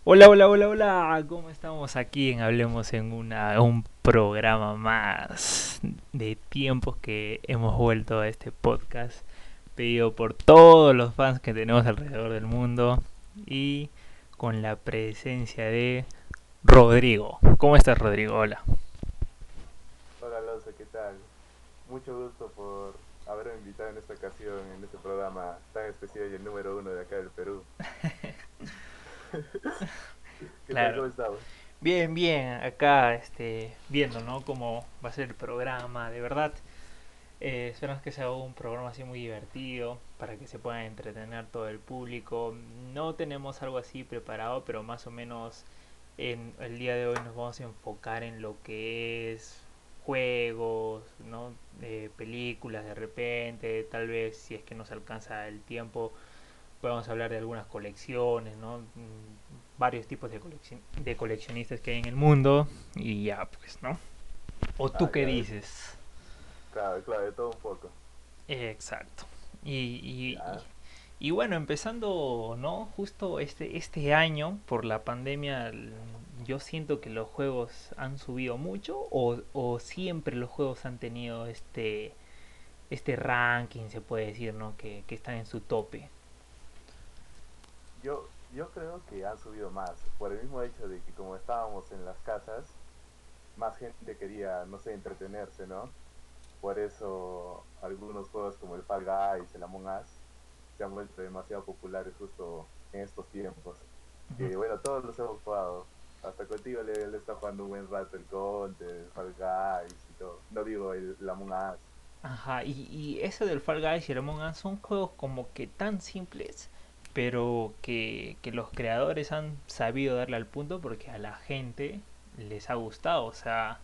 Hola, hola, hola, hola. ¿Cómo estamos aquí en Hablemos en un programa más de tiempos que hemos vuelto a este podcast pedido por todos los fans que tenemos alrededor del mundo y con la presencia de Rodrigo? ¿Cómo estás, Rodrigo? Hola. Hola Alonso, ¿qué tal? Mucho gusto por haberme invitado en esta ocasión, en este programa tan especial y el número uno de acá del Perú. ¿Qué tal? Claro. ¿Cómo estamos? Bien, bien. Acá, viendo, ¿no? Cómo va a ser el programa. De verdad, esperamos que sea un programa así muy divertido para que se pueda entretener todo el público. No tenemos algo así preparado, pero más o menos en el día de hoy nos vamos a enfocar en lo que es juegos, ¿no? Películas de repente, tal vez si es que nos alcanza el tiempo, podemos hablar de algunas colecciones, ¿no? Varios tipos de coleccionistas que hay en el mundo y ya, pues, ¿no? ¿O tú Ah, qué claro, dices? claro, claro, de todo un poco. Exacto. Y Ya. y bueno, empezando, ¿no? Justo este año, por la pandemia, yo siento que los juegos han subido mucho o siempre los juegos han tenido este ranking, se puede decir, ¿no? Que están en su tope. Yo creo que han subido más, por el mismo hecho de que como estábamos en las casas, más gente quería, no sé, entretenerse, ¿no? Por eso algunos juegos como el Fall Guys, el Among Us, se han vuelto demasiado populares justo en estos tiempos. Ujú. Que bueno, todos los hemos jugado. Hasta contigo le está jugando un buen rato el Counter, el Fall Guys y todo. No digo el Among Us. Ajá, y eso del Fall Guys y el Among Us son juegos como que tan simples, pero que los creadores han sabido darle al punto porque a la gente les ha gustado. O sea,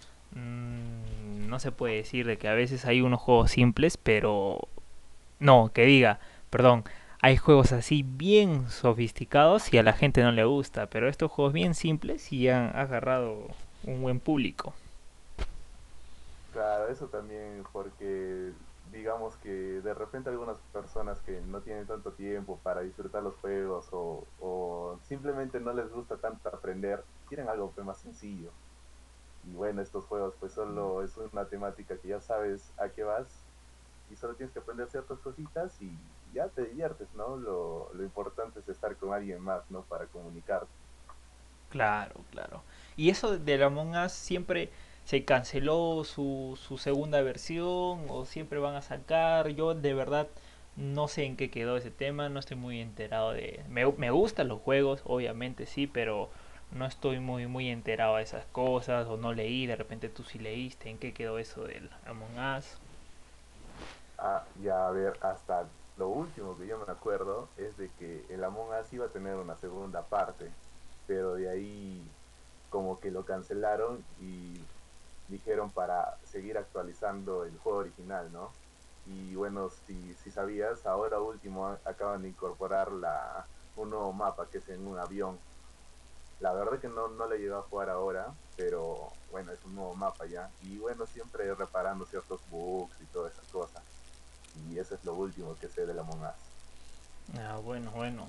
no se puede decir de que a veces hay unos juegos simples, pero no, que diga, perdón, hay juegos así bien sofisticados y a la gente no le gusta, pero estos juegos bien simples sí han agarrado un buen público. Claro, eso también porque digamos que de repente algunas personas que no tienen tanto tiempo para disfrutar los juegos o simplemente no les gusta tanto aprender, quieren algo pues, más sencillo. Y bueno, estos juegos pues solo es una temática que ya sabes a qué vas y solo tienes que aprender ciertas cositas y ya te diviertes, ¿no? Lo importante es estar con alguien más, ¿no? Para comunicarte. Claro, claro. Y eso del Among Us siempre se canceló su segunda versión o siempre van a sacar. Yo de verdad no sé en qué quedó ese tema, no estoy muy enterado de... Me gustan los juegos, obviamente sí, pero no estoy muy enterado de esas cosas o no leí, de repente tú sí leíste en qué quedó eso del Among Us. Ah, ya a ver, hasta lo último que yo me acuerdo es de que el Among Us iba a tener una segunda parte, pero de ahí como que lo cancelaron y dijeron para seguir actualizando el juego original, ¿no? Y bueno, si sabías, ahora último acaban de incorporar un nuevo mapa que es en un avión. La verdad que no le llego a jugar ahora, pero bueno, es un nuevo mapa ya. Y bueno, siempre reparando ciertos bugs y toda esa cosa. Y eso es lo último que sé de la Among Us. Ah, bueno, bueno.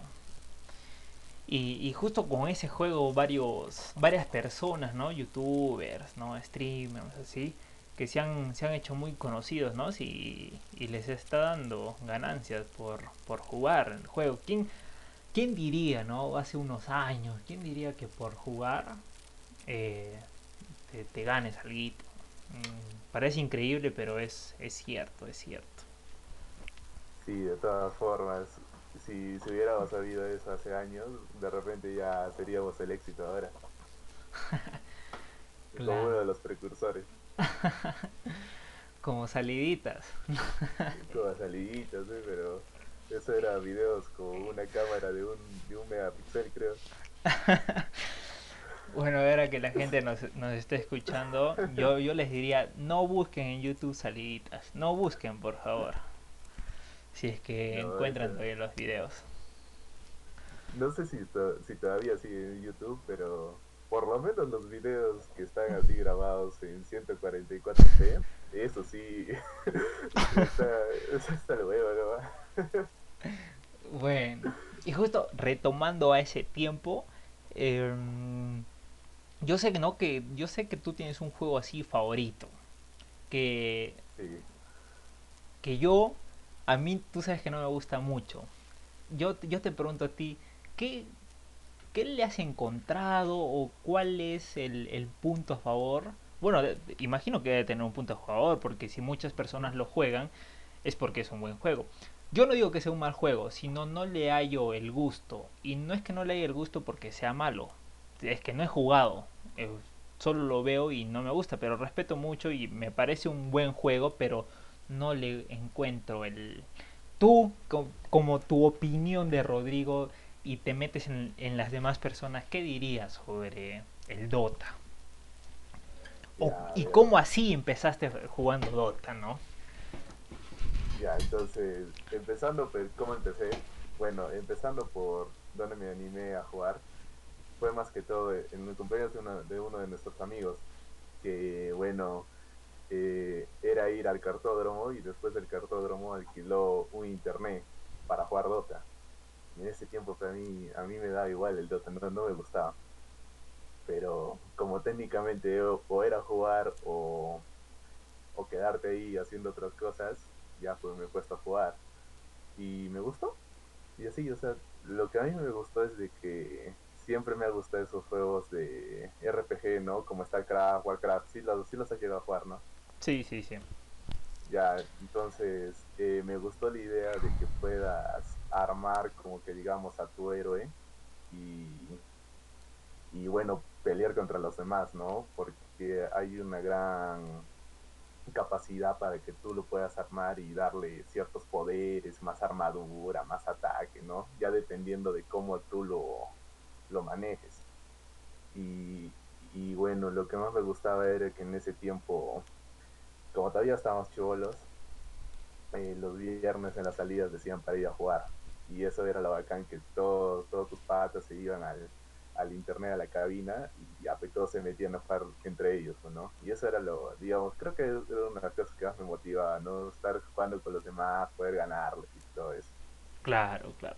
Y justo con ese juego varias personas, ¿no? Youtubers, ¿no? Streamers, así, que se han hecho muy conocidos, ¿no? Y les está dando ganancias por jugar el juego. ¿Quién diría, ¿no? Hace unos años, ¿quién diría que por jugar eh, te ganes algo? Parece increíble, pero es cierto, es cierto. Sí, de todas formas, si hubiéramos sabido eso hace años, de repente ya seríamos el éxito ahora, como uno Claro. de los precursores. Como saliditas. Como saliditas, ¿eh? Pero eso era videos con una cámara de un megapíxel, creo. Bueno, ahora que la gente nos está escuchando, yo les diría, no busquen en YouTube saliditas, no busquen por favor, si es que No, encuentran todavía los videos. no sé si todavía sigue en YouTube, pero por lo menos los videos que están así grabados en 144p, eso sí, está, está el huevo, ¿no? Bueno, y justo retomando a ese tiempo, Em, yo sé que no, yo sé que tú tienes un juego así favorito, que, Sí, que yo, a mí tú sabes que no me gusta mucho. Yo te pregunto a ti, ¿qué, ¿qué le has encontrado o cuál es el punto a favor? Bueno, imagino que debe tener un punto a favor, porque si muchas personas lo juegan, es porque es un buen juego. Yo no digo que sea un mal juego, sino no le hallo el gusto. Y no es que no le haya el gusto porque sea malo, es que no he jugado. Eh, Solo lo veo y no me gusta, pero respeto mucho y me parece un buen juego, pero no le encuentro el... Tú, como tu opinión de Rodrigo, y te metes en las demás personas, ¿qué dirías sobre el Dota? ya, a Y ver. cómo así empezaste jugando Dota, ¿no? Ya, entonces, empezando, pues, ¿cómo empecé? Bueno, empezando por donde me animé a jugar, fue más que todo en el cumpleaños de uno de nuestros amigos, que, bueno, era ir al cartódromo y después del cartódromo alquiló un internet para jugar Dota. Y en ese tiempo pues, a mí me daba igual el Dota, no me gustaba. Pero como técnicamente o era jugar o quedarte ahí haciendo otras cosas, ya pues me he puesto a jugar. Y me gustó. Y así, o sea, lo que a mí me gustó es de que siempre me ha gustado esos juegos de RPG, ¿no? Como StarCraft, Warcraft, sí los has llegado a jugar, ¿no? Sí, sí, sí. Ya, entonces me gustó la idea de que puedas armar como que digamos a tu héroe y, y bueno, pelear contra los demás, ¿no? Porque hay una gran capacidad para que tú lo puedas armar y darle ciertos poderes, más armadura, más ataque, ¿no? Ya dependiendo de cómo tú lo manejes. Y bueno, lo que más me gustaba era que en ese tiempo, como todavía estábamos chivolos, los viernes en las salidas decían para ir a jugar. Y eso era lo bacán, que todos tus patas se iban al internet, a la cabina, y ya pues todos se metían a jugar entre ellos, ¿no? Y eso era lo, digamos, creo que era una de las cosas que más me motivaba, ¿no? Estar jugando con los demás, poder ganarles y todo eso. Claro, claro.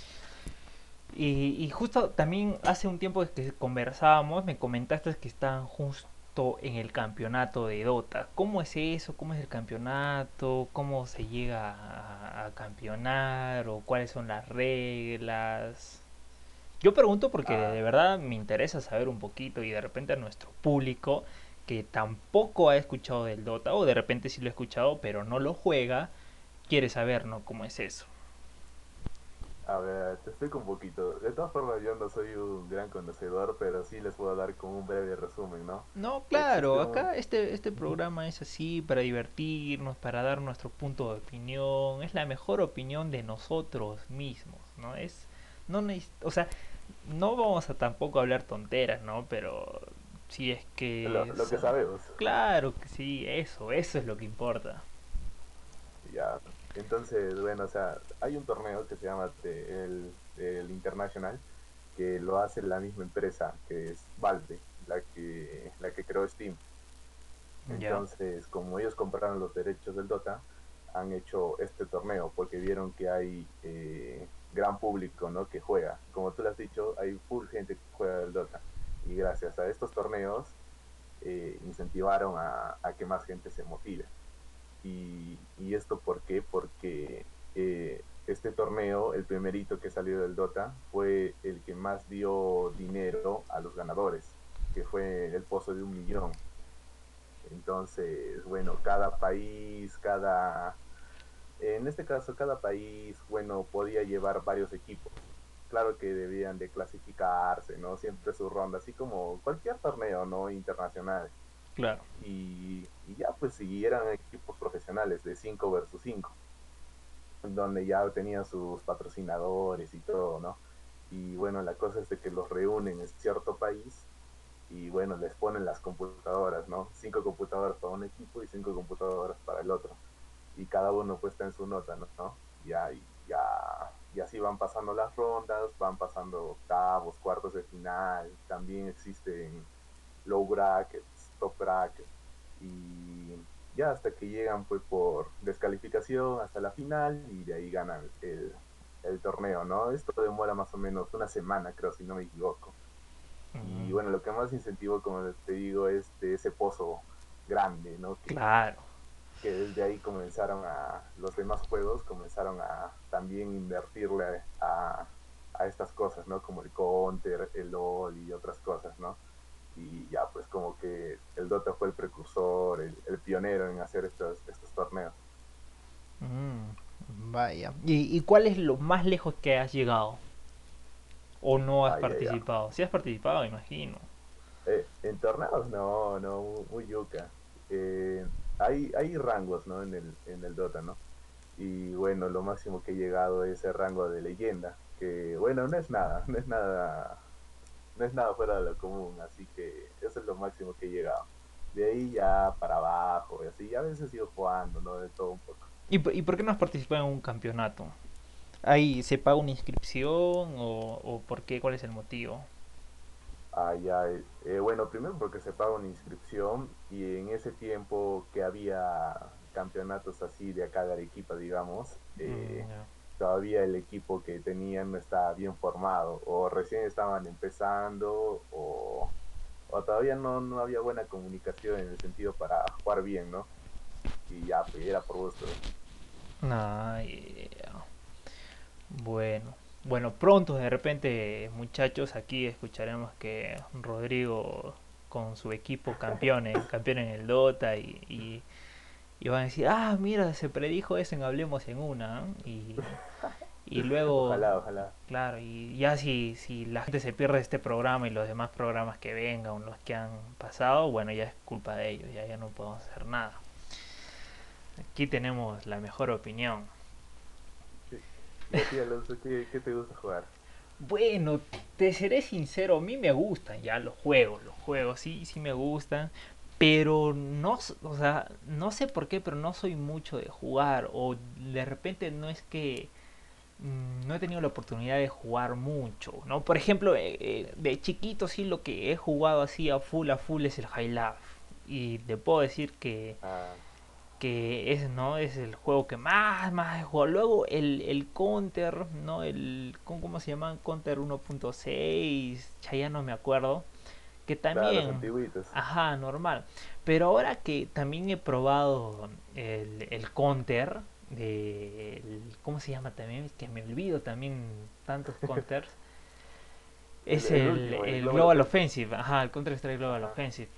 Y justo también hace un tiempo que conversábamos, me comentaste que estaban justo en el campeonato de Dota. ¿Cómo es eso? ¿Cómo es el campeonato? ¿Cómo se llega a campeonar? ¿O cuáles son las reglas? Yo pregunto porque Ah, de verdad me interesa saber un poquito y de repente a nuestro público que tampoco ha escuchado del Dota o de repente sí lo ha escuchado pero no lo juega, quiere saber, ¿no? ¿Cómo es eso? a ver, te explico un poquito. De todas formas, yo no soy un gran conocedor, pero sí les puedo dar como un breve resumen, ¿no? No, Existe claro, un... acá este programa es así para divertirnos, para dar nuestro punto de opinión, es la mejor opinión de nosotros mismos, ¿no? No o sea, no vamos a tampoco hablar tonteras, ¿no? Pero si es que, lo que sabemos. claro que sí, eso es lo que importa. Ya, entonces, bueno, o sea, hay un torneo que se llama el International, que lo hace la misma empresa, que es Valve, la que creó Steam. Ya, Entonces, como ellos compraron los derechos del Dota, han hecho este torneo porque vieron que hay gran público, ¿no? Que juega. Como tú lo has dicho, hay full gente que juega el Dota. Y gracias a estos torneos incentivaron a que más gente se motive. ¿Y esto por qué? Porque este torneo, el primerito que salió del Dota, fue el que más dio dinero a los ganadores, que fue el pozo de 1 millón. Entonces, bueno, en este caso, cada país, bueno, podía llevar varios equipos. Claro que debían de clasificarse, ¿no? Siempre su ronda, así como cualquier torneo, ¿no? Internacional. claro. Y ya, pues, si eran equipos profesionales de 5 versus 5 donde ya tenían sus patrocinadores y todo, ¿no? Y bueno, la cosa es de que los reúnen en cierto país y bueno, les ponen las computadoras, ¿no? 5 computadoras para un equipo y 5 computadoras para el otro. Y cada uno pues está en su nota, ¿no? Y así van pasando las rondas, van pasando octavos, cuartos de final, también existen low brackets, top brackets, y ya hasta que llegan pues por descalificación hasta la final y de ahí ganan el torneo, ¿no? Esto demora más o menos una semana, creo, si no me equivoco. Y Mm, bueno, lo que más incentivó, como te digo, es de ese pozo grande, ¿no? claro. Que desde ahí los demás juegos comenzaron a también invertirle a estas cosas, ¿no? Como el Counter, el LOL y otras cosas, ¿no? Y ya, pues como que el Dota fue el precursor, el pionero en hacer estos torneos. Vaya. Y cuál es lo más lejos que has llegado? ¿O no has Ay, ay, ay. participado? Si has participado, imagino. En torneos no, no, muy yuca. Hay rangos, ¿no? En el Dota, ¿no? Y bueno, lo máximo que he llegado es el rango de leyenda, que bueno, no es nada, no es nada fuera de lo común, así que eso es lo máximo que he llegado. De ahí ya para abajo, y así, a veces sigo jugando, ¿no? De todo un poco. ¿Y por qué no has participado en un campeonato? ¿Ahí se paga una inscripción o por qué? ¿Cuál es el motivo? Ya, bueno, primero porque se paga una inscripción y en ese tiempo que había campeonatos así de acá de Arequipa, digamos, Ya. todavía el equipo que tenían no estaba bien formado o recién estaban empezando o todavía no había buena comunicación en el sentido para jugar bien, ¿no? Y ya, pues era por gusto. Ah, yeah. Bueno. Bueno, pronto de repente, muchachos, aquí escucharemos que Rodrigo con su equipo campeón en el Dota y van a decir, ah, mira, se predijo eso en Hablemos en una, ¿no? Y luego, Ojalá, ojalá. claro, y ya si la gente se pierde este programa y los demás programas que vengan o los que han pasado, bueno, ya es culpa de ellos, ya no podemos hacer nada. Aquí tenemos la mejor opinión. Sí. Y a ti, Alonso, ¿qué te gusta jugar? Bueno, te seré sincero, a mí me gustan ya los juegos sí me gustan, pero no, o sea, no sé por qué, pero no soy mucho de jugar o de repente no es que no he tenido la oportunidad de jugar mucho, ¿no? Por ejemplo, de chiquito sí lo que he jugado así a full es el High Life y te puedo decir Ah, que es, ¿no? Es el juego que más he jugado. Luego el Counter, ¿no? ¿Cómo se llama? Counter 1.6, ya no me acuerdo. Que claro, los también, antiguitos. ajá, normal. Pero ahora que también he probado el Counter, ¿cómo se llama también? Es que me olvido también tantos Counters. El, Es el último, el el Global Global Offensive. Offensive, ajá, el Counter Strike Global Ajá. Offensive.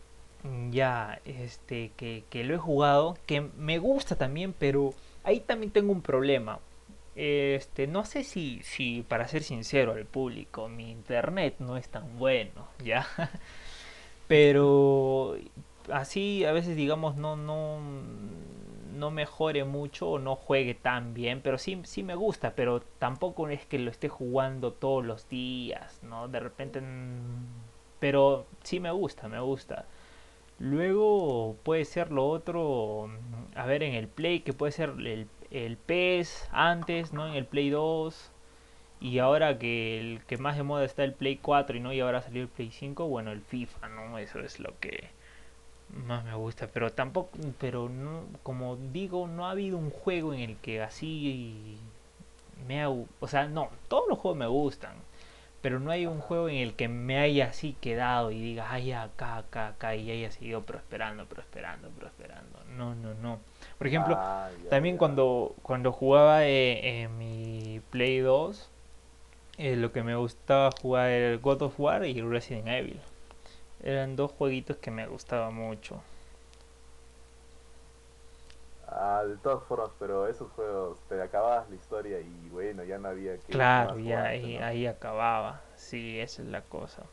Ya, que lo he jugado, que me gusta también, pero ahí también tengo un problema. No sé si para ser sincero al público, mi internet no es tan bueno, ¿ya? Pero así a veces digamos no mejore mucho o no juegue tan bien, pero sí me gusta, pero tampoco es que lo esté jugando todos los días, ¿no? De repente, pero sí me gusta. Luego puede ser lo otro, a ver, en el Play, que puede ser el PES antes, ¿no? En el Play 2. Y ahora que el que más de moda está el Play 4 y no, y ahora salió el Play 5, bueno, el FIFA, ¿no? Eso es lo que más me gusta. Pero tampoco, pero no, como digo, no ha habido un juego en el que así o sea, no, todos los juegos me gustan, pero no hay un Ajá. juego en el que me haya así quedado y diga, ay, acá, y haya seguido prosperando. No. Por ejemplo, Ah, ya, también ya. cuando jugaba en mi Play 2, lo que me gustaba jugar era el God of War y Resident Evil. Eran dos jueguitos que me gustaban mucho. De todas formas, pero esos juegos te acababas la historia y bueno, ya no había que Claro, más ya jugarte, ¿no? ahí acababa. Sí, esa es la cosa.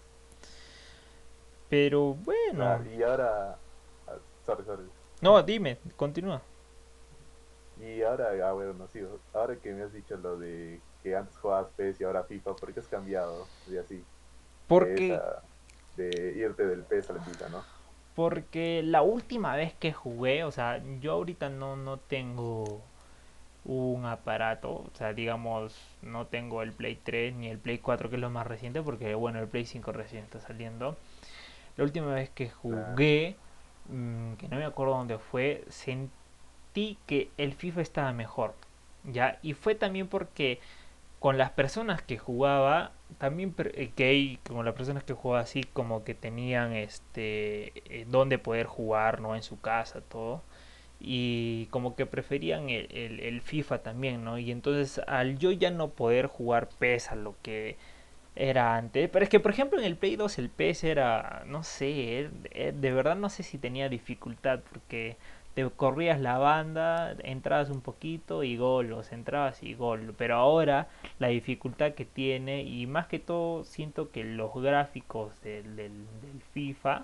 Pero bueno, Claro, y ahora, sorry, sorry. no, dime, continúa. Y ahora, bueno, no sí, ahora que me has dicho lo de que antes jugabas PES y ahora FIFA, ¿por qué has cambiado de así? De Porque esa, de irte del PES al FIFA, ¿no? Porque la última vez que jugué, o sea, yo ahorita no tengo un aparato, o sea, digamos, no tengo el Play 3 ni el Play 4, que es lo más reciente, porque bueno, el Play 5 recién está saliendo. La última vez que Claro. jugué, que no me acuerdo dónde fue, sentí que el FIFA estaba mejor, ¿ya? Y fue también porque con las personas que jugaba, también con las personas que jugaba así como que tenían donde poder jugar, ¿no? En su casa, todo. Y como que preferían el FIFA también, ¿no? Y entonces al yo ya no poder jugar PES a lo que era antes, pero es que por ejemplo en el Play 2 el PES era, no sé, de verdad no sé si tenía dificultad porque te corrías la banda, entrabas un poquito y gol, los entrabas y gol, pero ahora la dificultad que tiene y más que todo siento que los gráficos del FIFA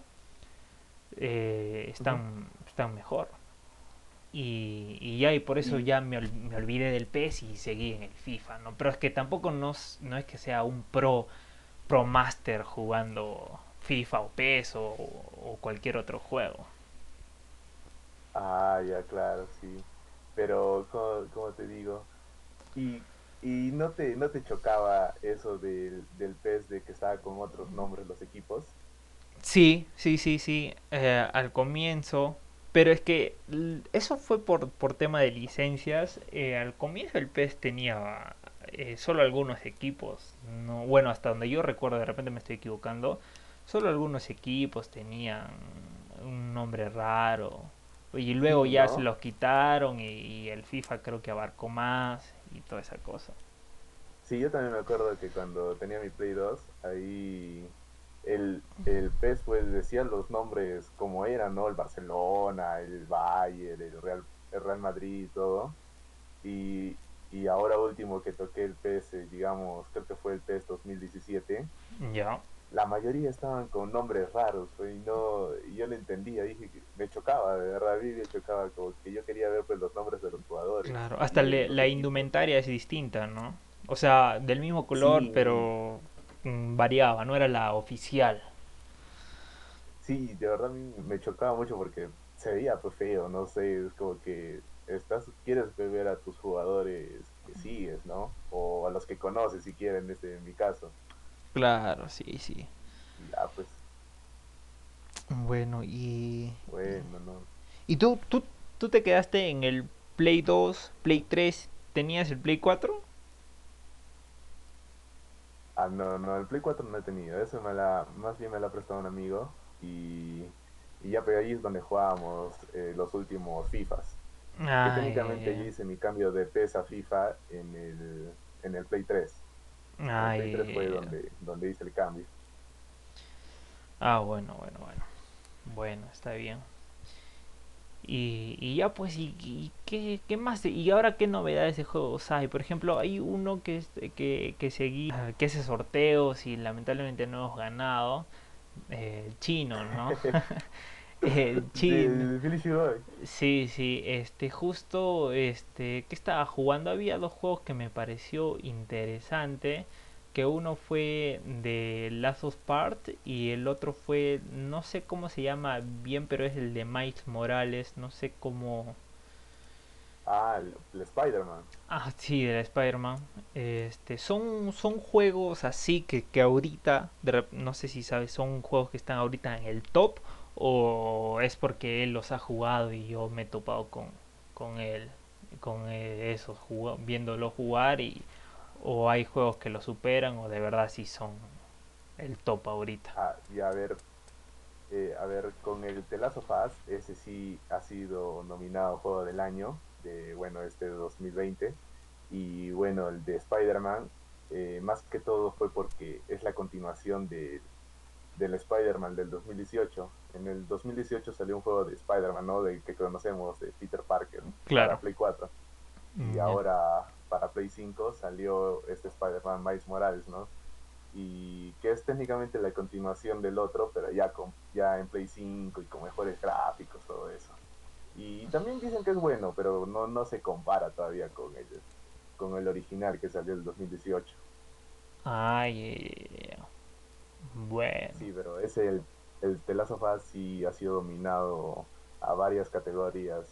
Ujú. están mejor. Y ya, y por eso Y ya me olvidé del PES y seguí en el FIFA, ¿no? Pero es que tampoco no es que sea un pro master jugando FIFA o PES o cualquier otro juego. ya claro, sí. Pero, como te digo, y, y no te chocaba eso del PES de que estaba con otros nombres los equipos. Sí, sí, sí, sí, al comienzo, pero es que eso fue por tema de licencias. Al comienzo el PES tenía solo algunos equipos, no, bueno, hasta donde yo recuerdo, de repente me estoy equivocando, solo algunos equipos tenían un nombre raro. Y luego Sí, ya se ¿no? los quitaron y el FIFA creo que abarcó más y toda esa cosa. Sí, yo también me acuerdo que cuando tenía mi Play 2 ahí el PES pues decía los nombres como eran, ¿no? El Barcelona, el Bayern, el Real Madrid, todo. Y, y ahora último que toqué el PES, digamos, creo que fue el PES 2017, Ya, la mayoría estaban con nombres raros, pues, y yo no entendía, dije que me chocaba, de verdad, a mí me chocaba, como que yo quería ver pues los nombres de los jugadores claro. y Hasta de los la equipos. indumentaria es distinta, ¿no? O sea, del mismo color, Sí, pero variaba, no era la oficial. sí, de verdad a mí me chocaba mucho porque se veía pues feo, no sé, es como que quieres ver a tus jugadores que sigues, ¿no? O a los que conoces si quieren, en mi caso. Claro, sí, sí. Y ya, pues, Bueno, y... bueno, no. ¿Y tú te quedaste en el Play 2, Play 3? ¿Tenías el Play 4? Ah, no, no, el Play 4 no he tenido, más bien me la ha prestado un amigo y ya, pero ahí es donde jugábamos los últimos FIFAs, que técnicamente yo Ay, hice mi cambio de PES a FIFA en el Play 3. En el Play 3 fue ay. donde hice el cambio. Ah, bueno, bueno, bueno. Bueno, está bien. Y ya pues, ¿y qué más? ¿Y ahora qué novedades de juegos hay? Por ejemplo, hay uno que seguí, que hace sorteos y lamentablemente no hemos ganado. El chino, ¿no? El chino. De Billy Boy. Sí, sí, justo, que estaba jugando, había dos juegos que me pareció interesante, que uno fue de Last of Part y el otro fue, no sé cómo se llama bien, pero es el de Miles Morales, no sé cómo... Ah, el Spider-Man. Ah, sí, de Spider-Man. Son juegos así que ahorita, no sé si sabes, son juegos que están ahorita en el top o es porque él los ha jugado y yo me he topado con él, esos, viéndolo jugar o hay juegos que lo superan o de verdad sí son el top ahorita. Ah, y a ver, con el The Last of Us, ese sí ha sido nominado Juego del Año bueno, de 2020. Y bueno, el de Spider-Man, más que todo fue porque es la continuación del Spider-Man del 2018. En el 2018 salió un juego de Spider-Man, ¿no? De que conocemos, de Peter Parker, para Claro. Play 4. Y Ya. ahora para Play 5 salió este Spider-Man Miles Morales, ¿no? Y que es técnicamente la continuación del otro, pero ya en Play 5 y con mejores gráficos, todo eso. Y también dicen que es bueno, pero no se compara todavía con el original que salió el 2018. Ay, bueno. Sí, pero el The Last of Us sí ha sido dominado a varias categorías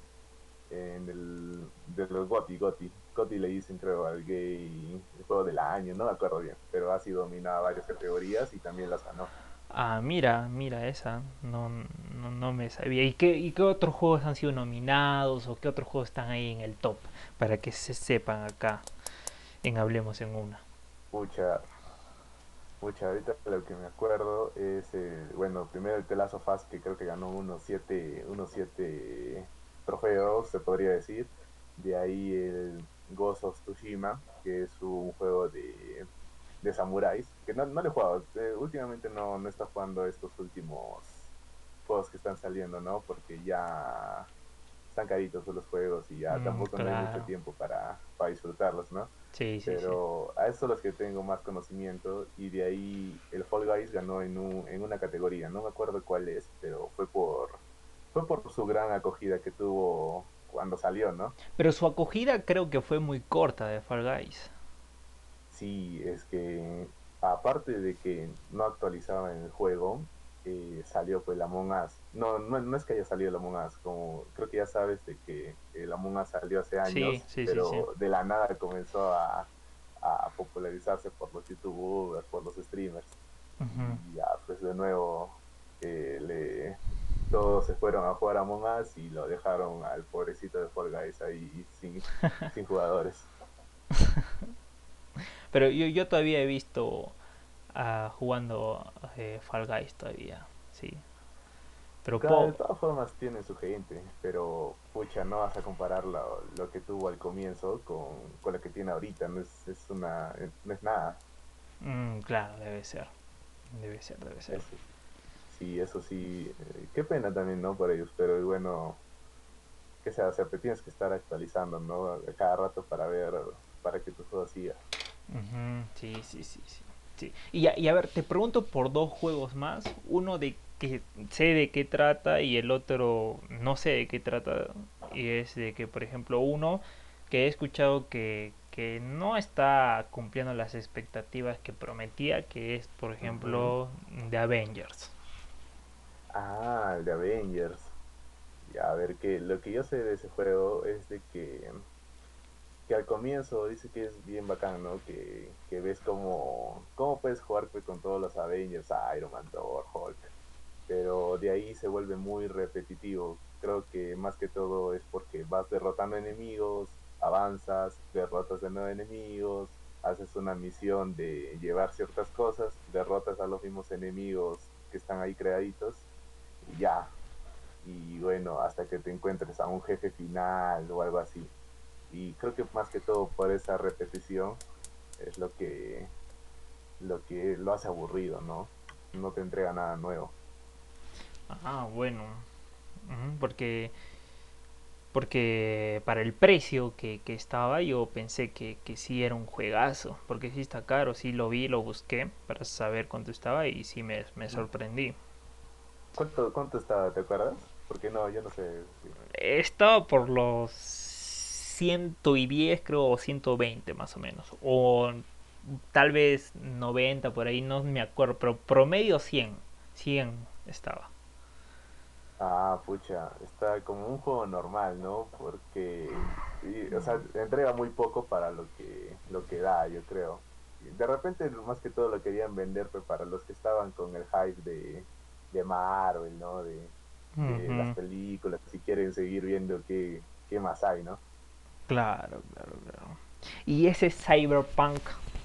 de los GOTY le dicen, creo, al gay, el juego del año, no me acuerdo bien, pero ha sido dominado a varias categorías y también las ganó. Ah, mira, mira esa, no me sabía. ¿Y qué otros juegos han sido nominados o qué otros juegos están ahí en el top? Para que se sepan acá. en Hablemos en una. Pucha, pucha, ahorita lo que me acuerdo es, bueno, primero el The Last of Us, que creo que ganó unos siete trofeos, se podría decir. De ahí el Ghost of Tsushima, que es un juego de samuráis, que no le he jugado. Últimamente no está jugando estos últimos juegos que están saliendo, ¿no? Porque ya están caritos los juegos y ya tampoco no hay mucho Claro. tiempo para disfrutarlos, ¿no? Sí, sí, sí. Pero a esos son los que tengo más conocimiento y de ahí el Fall Guys ganó en una categoría, no me acuerdo cuál es, pero fue por su gran acogida que tuvo cuando salió, ¿no? Pero su acogida creo que fue muy corta de Fall Guys. Sí, es que aparte de que no actualizaba en el juego, salió pues el Among Us. No es que haya salido el Among Us, como creo que ya sabes de que el Among Us salió hace Sí, años, sí, sí, sí. pero de la nada comenzó a popularizarse por los YouTubers, por los streamers. Ujú. Y ya pues de nuevo todos se fueron a jugar a Among Us y lo dejaron al pobrecito de Fall Guys ahí sin jugadores. Pero yo todavía he visto jugando Fall Guys todavía, sí. Pero Claro, de todas formas tiene su gente, pero pucha, no vas a comparar lo que tuvo al comienzo con lo que tiene ahorita, no es nada. claro, debe ser. Debe ser, debe ser. Eso, sí, eso sí, qué pena también, ¿no? Por ellos, pero bueno, que sea, o sea, te tienes que estar actualizando, ¿no? A cada rato para que tu juego siga. Ujú, sí, sí, sí, sí. Sí. Y a ver, te pregunto por dos juegos más. Uno de que sé de qué trata y el otro no sé de qué trata. Y es de que, por ejemplo, uno que he escuchado que no está cumpliendo las expectativas que prometía, que es, por Ujú. ejemplo, de Avengers. Ah, el de Avengers. Ya, a ver, lo que yo sé de ese juego es de que al comienzo dice que es bien bacán, ¿no? Que ves cómo puedes jugar pues, con todos los Avengers, Iron Man, Thor, Hulk, pero de ahí se vuelve muy repetitivo. Creo que más que todo es porque vas derrotando enemigos, avanzas, derrotas de nuevo enemigos, haces una misión de llevar ciertas cosas, derrotas a los mismos enemigos que están ahí creaditos y ya. Y bueno, hasta que te encuentres a un jefe final o algo así. Y creo que más que todo por esa repetición es lo que lo hace aburrido, ¿no? No te entrega nada nuevo. Ah, bueno. Porque para el precio que estaba yo pensé que sí era un juegazo. Porque sí está caro, sí lo vi, lo busqué para saber cuánto estaba y sí me sorprendí. ¿Cuánto estaba, te acuerdas? Porque no, yo no sé. Sí. Estaba por los 110 creo, o 120 más o menos. O tal vez 90 por ahí, no me acuerdo. Pero promedio 100 estaba. Ah, pucha, está como un juego normal, ¿no? Porque, o sea, entrega muy poco para lo que da, yo creo. Y de repente, más que todo lo querían vender pues, para los que estaban con el hype de Marvel, ¿no? De las Ujú. películas, si quieren seguir viendo qué más hay, ¿no? Claro, claro, claro. Y ese Cyberpunk.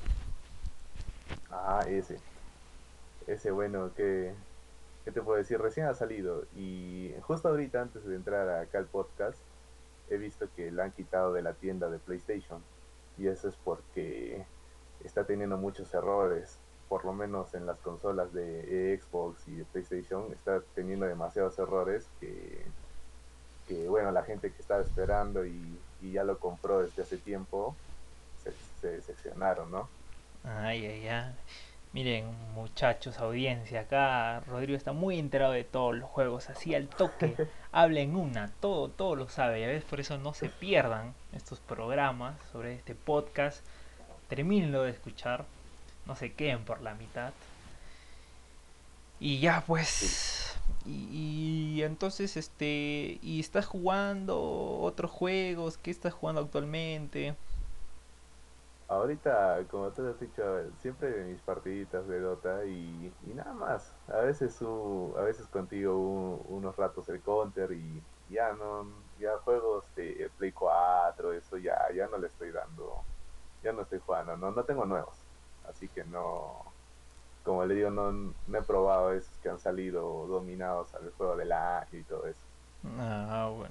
Ah, ese bueno, ¿qué te puedo decir? Recién ha salido y justo ahorita, antes de entrar acá al podcast, he visto que la han quitado de la tienda de PlayStation y eso es porque está teniendo muchos errores, por lo menos en las consolas de Xbox y de PlayStation, está teniendo demasiados errores bueno, la gente que estaba esperando y ya lo compró desde hace tiempo, se decepcionaron, ¿no? Ay, ay, ay. Miren, muchachos, audiencia, acá Rodrigo está muy enterado de todos los juegos, así al toque, habla en una, todo lo sabe, ya ves, por eso no se pierdan estos programas sobre este podcast, termínenlo de escuchar, no se queden por la mitad. Y ya Sí. pues, y entonces, ¿y estás jugando otros juegos? ¿Qué estás jugando actualmente? Ahorita, como tú has dicho, siempre mis partiditas de Dota y nada más. A veces contigo unos ratos el Counter y ya no, ya juegos de Play 4 eso ya no le estoy dando ya no estoy jugando, no tengo nuevos. Así que no, como le digo, no he probado esos que han salido dominados al juego de la A y todo eso. Ah, bueno.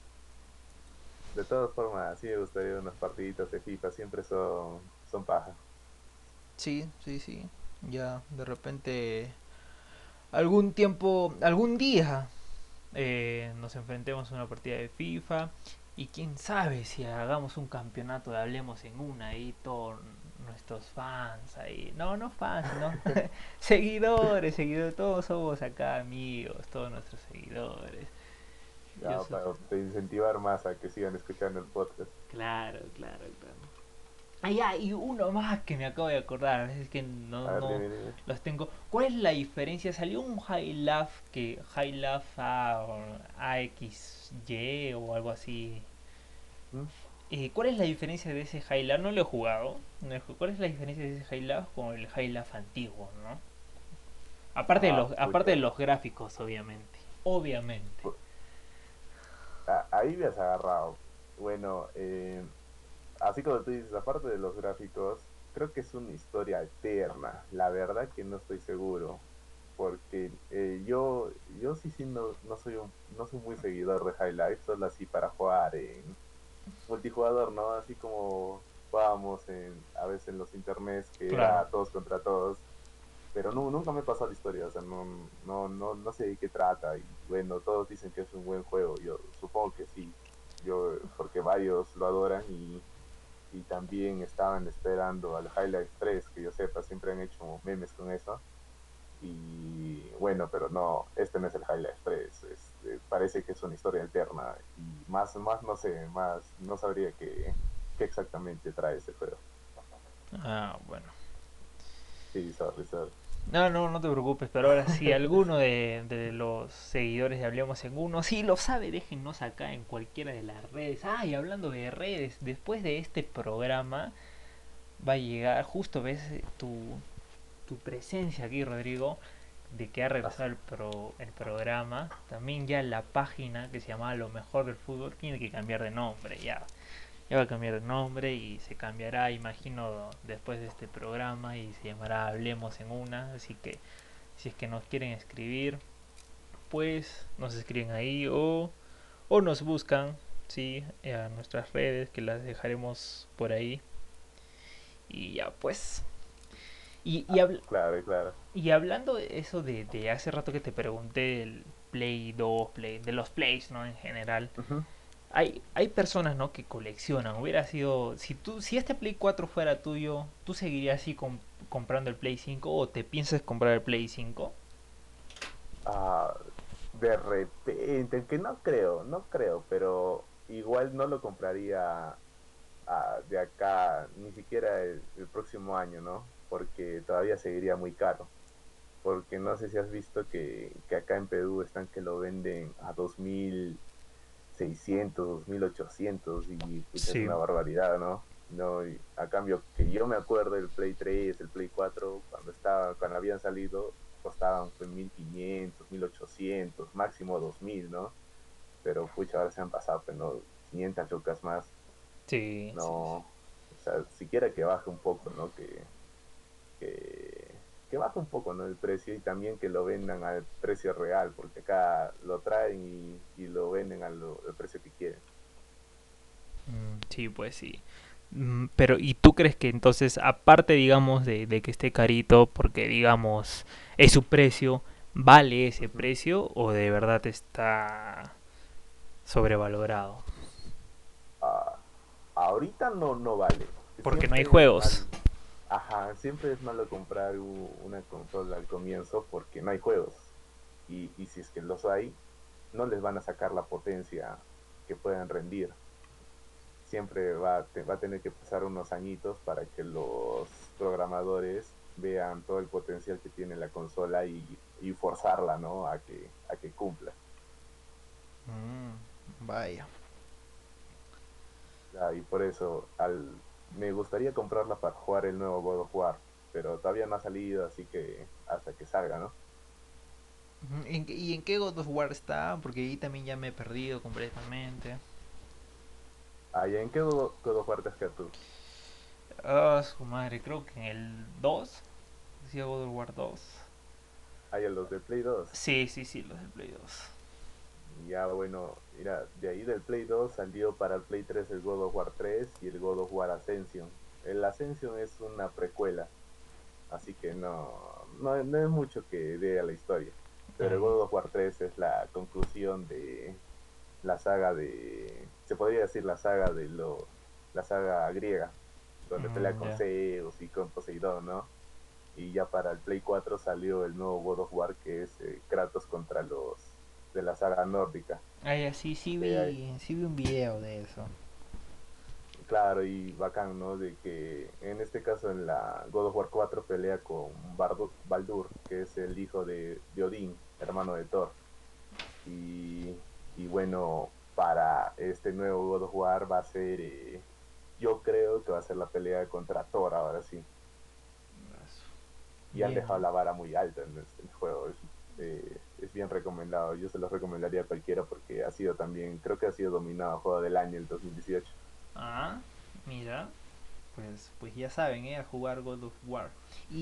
De todas formas, sí me gustaría unas partiditas de FIFA, siempre son paja. Sí, sí, sí. Ya, de repente, algún tiempo, algún día, nos enfrentemos a una partida de FIFA y quién sabe si hagamos un campeonato de Hablemos en una ahí todos nuestros fans ahí. No, no fans, sino seguidores, seguidores, todos somos acá amigos, todos nuestros seguidores. Yo Ya, soy... para incentivar más a que sigan escuchando el podcast. Claro, claro, claro. Ah, ya, y uno más que me acabo de acordar, es que A ver, no dime, dime. los tengo. ¿Cuál es la diferencia? Salió un High Love A, o AXY o algo así. ¿Mm? ¿Cuál es la diferencia de ese High Love? No lo he jugado. ¿Cuál es la diferencia de ese High Love con el High Love antiguo, no? Aparte de Pucha. los gráficos, obviamente. Obviamente. pu- Ahí me has agarrado. Bueno, así como tú dices, aparte de los gráficos, creo que es una historia eterna. La verdad que no estoy seguro. Porque yo sí, no soy muy seguidor de High Life, solo así para jugar en multijugador, ¿no? Así como jugábamos a veces en los internets, que Claro. era todos contra todos, pero nunca me pasó la historia, o sea, no sé de qué trata, y bueno, todos dicen que es un buen juego, yo supongo que sí, porque varios lo adoran y también estaban esperando al High Life 3, que yo sepa, siempre han hecho memes con eso, y bueno, pero no, este no es el High Life 3, parece que es una historia alterna, y más no sé, más no sabría qué exactamente trae ese juego. Ah, bueno. Sí, sorry, sorry. No, no, no te preocupes, pero ahora si alguno de los seguidores de Hablemos en Uno, si lo sabe, déjennos acá en cualquiera de las redes. Ah, y hablando de redes, después de este programa va a llegar, justo ves tu presencia aquí, Rodrigo, de que ha regresado el programa. También ya la página que se llamaba Lo Mejor del Fútbol tiene que cambiar de nombre, ya va a cambiar de nombre y se cambiará, imagino, después de este programa y se llamará Hablemos en Una. Así que si es que nos quieren escribir, pues nos escriben ahí o nos buscan, sí, a nuestras redes que las dejaremos por ahí. Y ya pues. Y, y, habl- Claro, claro. y hablando de eso de hace rato que te pregunté el Play 2 de los Plays, ¿no? En general. Ujú. Hay personas, ¿no? Que coleccionan. Hubiera sido... Si este Play 4 fuera tuyo, ¿tú seguirías así comprando el Play 5 o te piensas comprar el Play 5? Ah, de repente, que no creo, pero igual no lo compraría de acá, ni siquiera el próximo año, ¿no? Porque todavía seguiría muy caro. Porque no sé si has visto que acá en Perú están que lo venden a 2.600, 2.800 y pucha, es Sí. una barbaridad, ¿no? No, y a cambio que yo me acuerdo el Play 3, el Play 4, cuando habían salido, costaban pues 1.500, 1.800, máximo 2.000, ¿no? Pero pucha, ahora se han pasado, pues no, 500 lucas más, Sí, no, sí, sí. o sea, siquiera que baje un poco, ¿no? Que baje un poco, ¿no? El precio y también que lo vendan al precio real, porque acá lo traen y lo venden al precio que quieren. Sí, pues sí. Pero, ¿y tú crees que entonces, aparte, digamos, de que esté carito, porque, digamos, es su precio, vale ese Ujú. precio o de verdad está sobrevalorado? Ah, ahorita no vale. Porque no hay Siempre es juegos. mal, ajá, siempre es malo comprar una consola al comienzo porque no hay juegos. Y si es que los hay, no les van a sacar la potencia que puedan rendir. Siempre va a tener que pasar unos añitos para que los programadores vean todo el potencial que tiene la consola y forzarla, ¿no? A que cumpla. Vaya. Y por eso me gustaría comprarla para jugar el nuevo God of War, pero todavía no ha salido, así que hasta que salga, ¿no? ¿Y en qué God of War está? Porque ahí también ya me he perdido completamente. ¿Y en qué God of War te has quedado tú? Ah, su madre, creo que en el 2 decía God of War 2. Hay a los de Play 2. Sí, sí, sí, los del Play 2. Ya bueno, mira, de ahí del Play 2 salió para el Play 3 el God of War 3 y el God of War Ascension. El Ascension es una precuela, así que no es mucho que dé a la historia. Pero el Ay, God of War 3 es la conclusión de la saga se podría decir la saga griega, donde pelea con ya. Zeus y con Poseidón, ¿no? Y ya para el Play 4 salió el nuevo God of War que es Kratos contra los de la saga nórdica. Ah, ya, sí, sí vi un video de eso. Claro, y bacán, ¿no? De que en este caso en la God of War 4 pelea con Baldur, que es el hijo de Odín, hermano de Thor. Y, y bueno, para este nuevo God of War va a ser, yo creo que va a ser la pelea contra Thor ahora sí. Y han Bien, dejado bien. la vara muy alta en este juego. Es bien recomendado. Yo se los recomendaría a cualquiera porque ha sido también, creo que ha sido dominado Juego del Año el 2018. Ah, mira. Pues ya saben, a jugar God of War.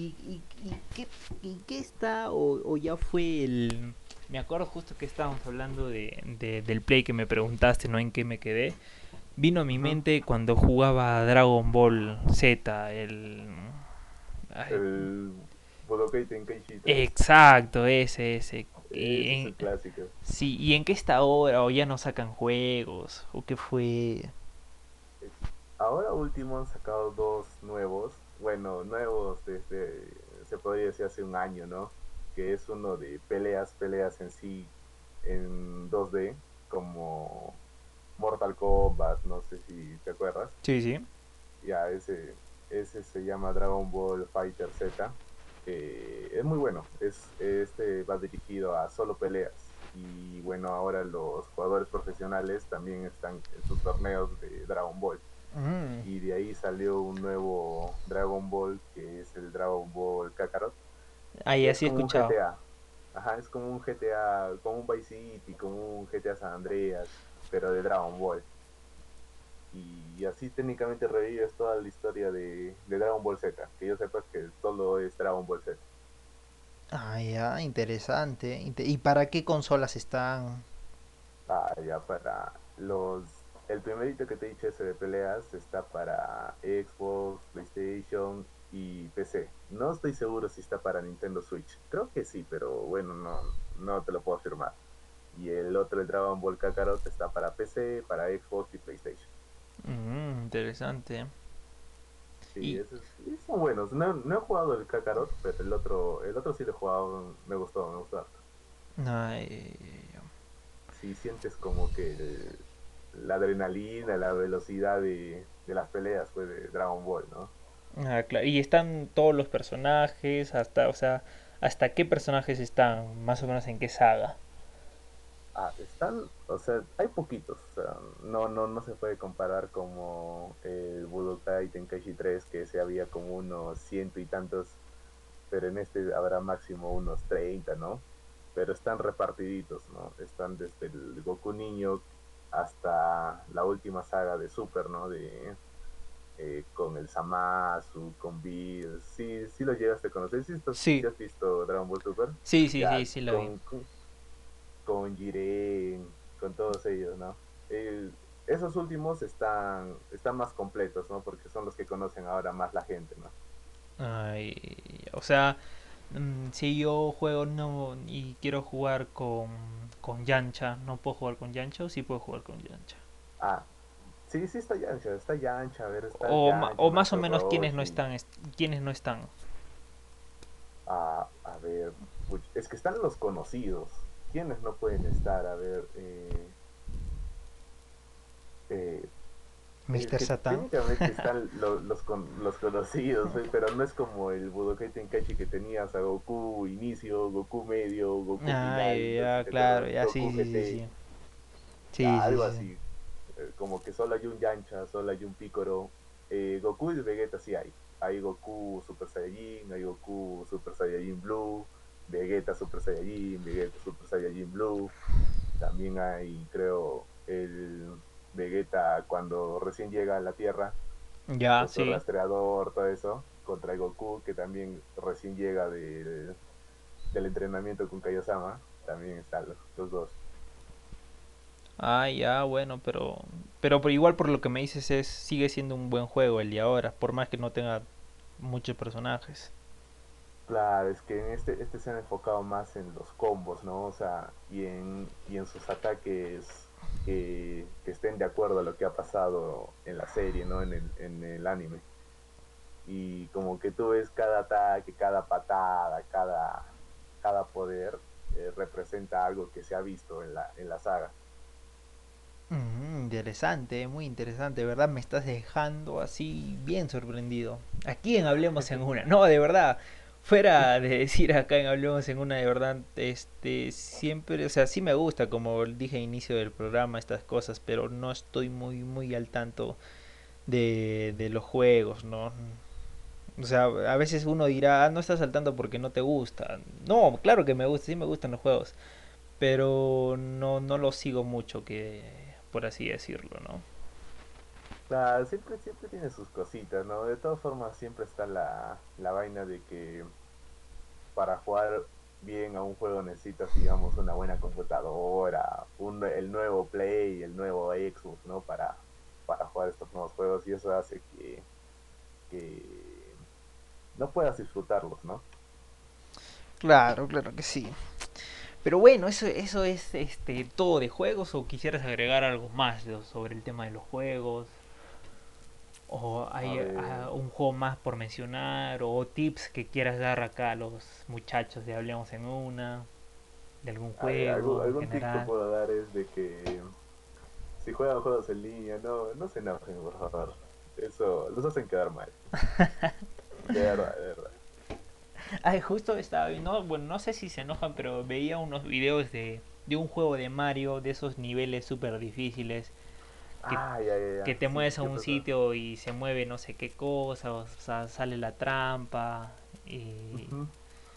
¿Y qué está o ya fue el... Me acuerdo justo que estábamos hablando del play que me preguntaste, ¿no? En qué me quedé. Vino a mi Ujú. mente cuando jugaba Dragon Ball Z, el... Ay, El Budokai Tenkaichi 3. exacto, ese. Ese es el clásico. Sí, ¿y en qué está ahora? ¿O ya no sacan juegos? ¿O qué fue? Eh, Ahora último han sacado dos nuevos, bueno, nuevos desde, se podría decir hace un año, ¿no? Que es uno de peleas en sí en 2D, como Mortal Kombat, no sé si te acuerdas. Sí, sí. Ya, ese se llama Dragon Ball Fighter Z. Es muy bueno. Este va dirigido a solo peleas. Y bueno, ahora los jugadores profesionales también están en sus torneos de Dragon Ball. Mm. Y de ahí salió un nuevo Dragon Ball que es el Dragon Ball Kakarot, Ahí que es así he como un escuchado. GTA. Ajá, es como un GTA, como un Vice City, como un GTA San Andreas, pero de Dragon Ball. Y así técnicamente revives toda la historia de Dragon Ball Z, que yo sepa que solo es Dragon Ball Z. Ah, ya, interesante. ¿Y para qué consolas están? Ah, ya para el primerito que te he dicho ese de peleas está para Xbox, PlayStation y PC. No estoy seguro si está para Nintendo Switch. Creo que sí, pero bueno, no te lo puedo afirmar. Y el otro, el Dragon Ball Kakarot, está para PC, para Xbox y PlayStation. Interesante. Sí, Y, y son buenos. No he jugado el Kakarot, pero el otro sí lo he jugado, me gustó harto. ay, Sí sientes como que la adrenalina, la velocidad de las peleas fue de Dragon Ball, ¿no? claro. Y están todos los personajes, hasta, o sea, hasta qué personajes están, más o menos en qué saga. O sea, hay poquitos, o sea, no se puede comparar como el Budokai Tenkaichi 3, que ese había como unos ciento y tantos, pero en este habrá máximo unos 30, ¿no? Pero están repartiditos, ¿no? Están desde el Goku niño hasta la última saga de Super, ¿no? Con el Zamasu, con Bills, sí lo llegaste a conocer, sí Sí, has visto Dragon Ball Super, sí, sí, sí, ya, sí lo vi. con Jiren, con todos ellos, ¿no? Esos últimos están más completos, ¿no? Porque son los que conocen ahora más la gente, ¿no? Ay, o sea, si yo juego no y quiero jugar con Yancha, ¿no puedo jugar con Yancha o sí puedo jugar con Yancha? Ah, sí, está Yancha, a ver, está O Yancha, más o Master menos quiénes no Roshi, están, quiénes no están. a ver, es que están los conocidos, ¿quiénes no pueden estar? A ver, eh, es Mr. que Satan. técnicamente están los conocidos, ¿ve? Pero no es como el Budokai Tenkaichi que tenías a Goku inicio, Goku medio, Goku Ah, final, no sé si ya, te claro, acuerdas, ya, sí, Goku sí, sí, GT, sí. Sí, sí, algo sí. así, como que solo hay un Yancha, solo hay un Piccolo, Goku y Vegeta sí hay Goku Super Saiyajin, hay Goku Super Saiyajin Blue, Vegeta Super Saiyajin, Vegeta Super Saiyajin Blue, también hay, creo, el Vegeta cuando recién llega a la Tierra, Ya, con su sí. rastreador, todo eso, contra el Goku, que también recién llega del entrenamiento con Kaiosama, también están los dos. Ah, ya, bueno, pero igual por lo que me dices sigue siendo un buen juego el de ahora, por más que no tenga muchos personajes. Claro, es que en este se han enfocado más en los combos, ¿no? O sea, y en sus ataques que estén de acuerdo a lo que ha pasado en la serie, ¿no? En el anime. Y como que tú ves cada ataque, cada patada, cada poder representa algo que se ha visto en la saga. Interesante, muy interesante, de verdad me estás dejando así bien sorprendido. Aquí en Hablemos en una, no, de verdad, fuera de decir acá en Hablemos en una, de verdad, siempre, o sea, sí me gusta, como dije al inicio del programa, estas cosas, pero no estoy muy al tanto de los juegos, ¿no? O sea, a veces uno dirá, no estás saltando porque no te gusta. No, claro que me gusta, sí me gustan los juegos, pero no los sigo mucho, que por así decirlo, ¿no? Claro, siempre tiene sus cositas, ¿no? De todas formas, siempre está la vaina de que para jugar bien a un juego necesitas, digamos, una buena computadora, el nuevo Play, el nuevo Xbox, ¿no? Para jugar estos nuevos juegos y eso hace que no puedas disfrutarlos, ¿no? Claro, claro que sí. Pero bueno, eso es todo de juegos, o quisieras agregar algo más sobre el tema de los juegos, o A hay ver, un juego más por mencionar, o tips que quieras dar acá a los muchachos de Hablemos en una, de algún juego en algún tip que general. puedo dar es de que si juegan juegos en línea, no se enojen, por favor. Eso los hacen quedar mal. De verdad, de verdad. Ay, justo estaba viendo, bueno, no sé si se enojan, pero veía unos videos de un juego de Mario, de esos niveles súper difíciles, que, que Ya. te Sí, mueves a ¿qué un pasó? sitio y se mueve no sé qué cosa, o sea, sale la trampa. Y Ujú.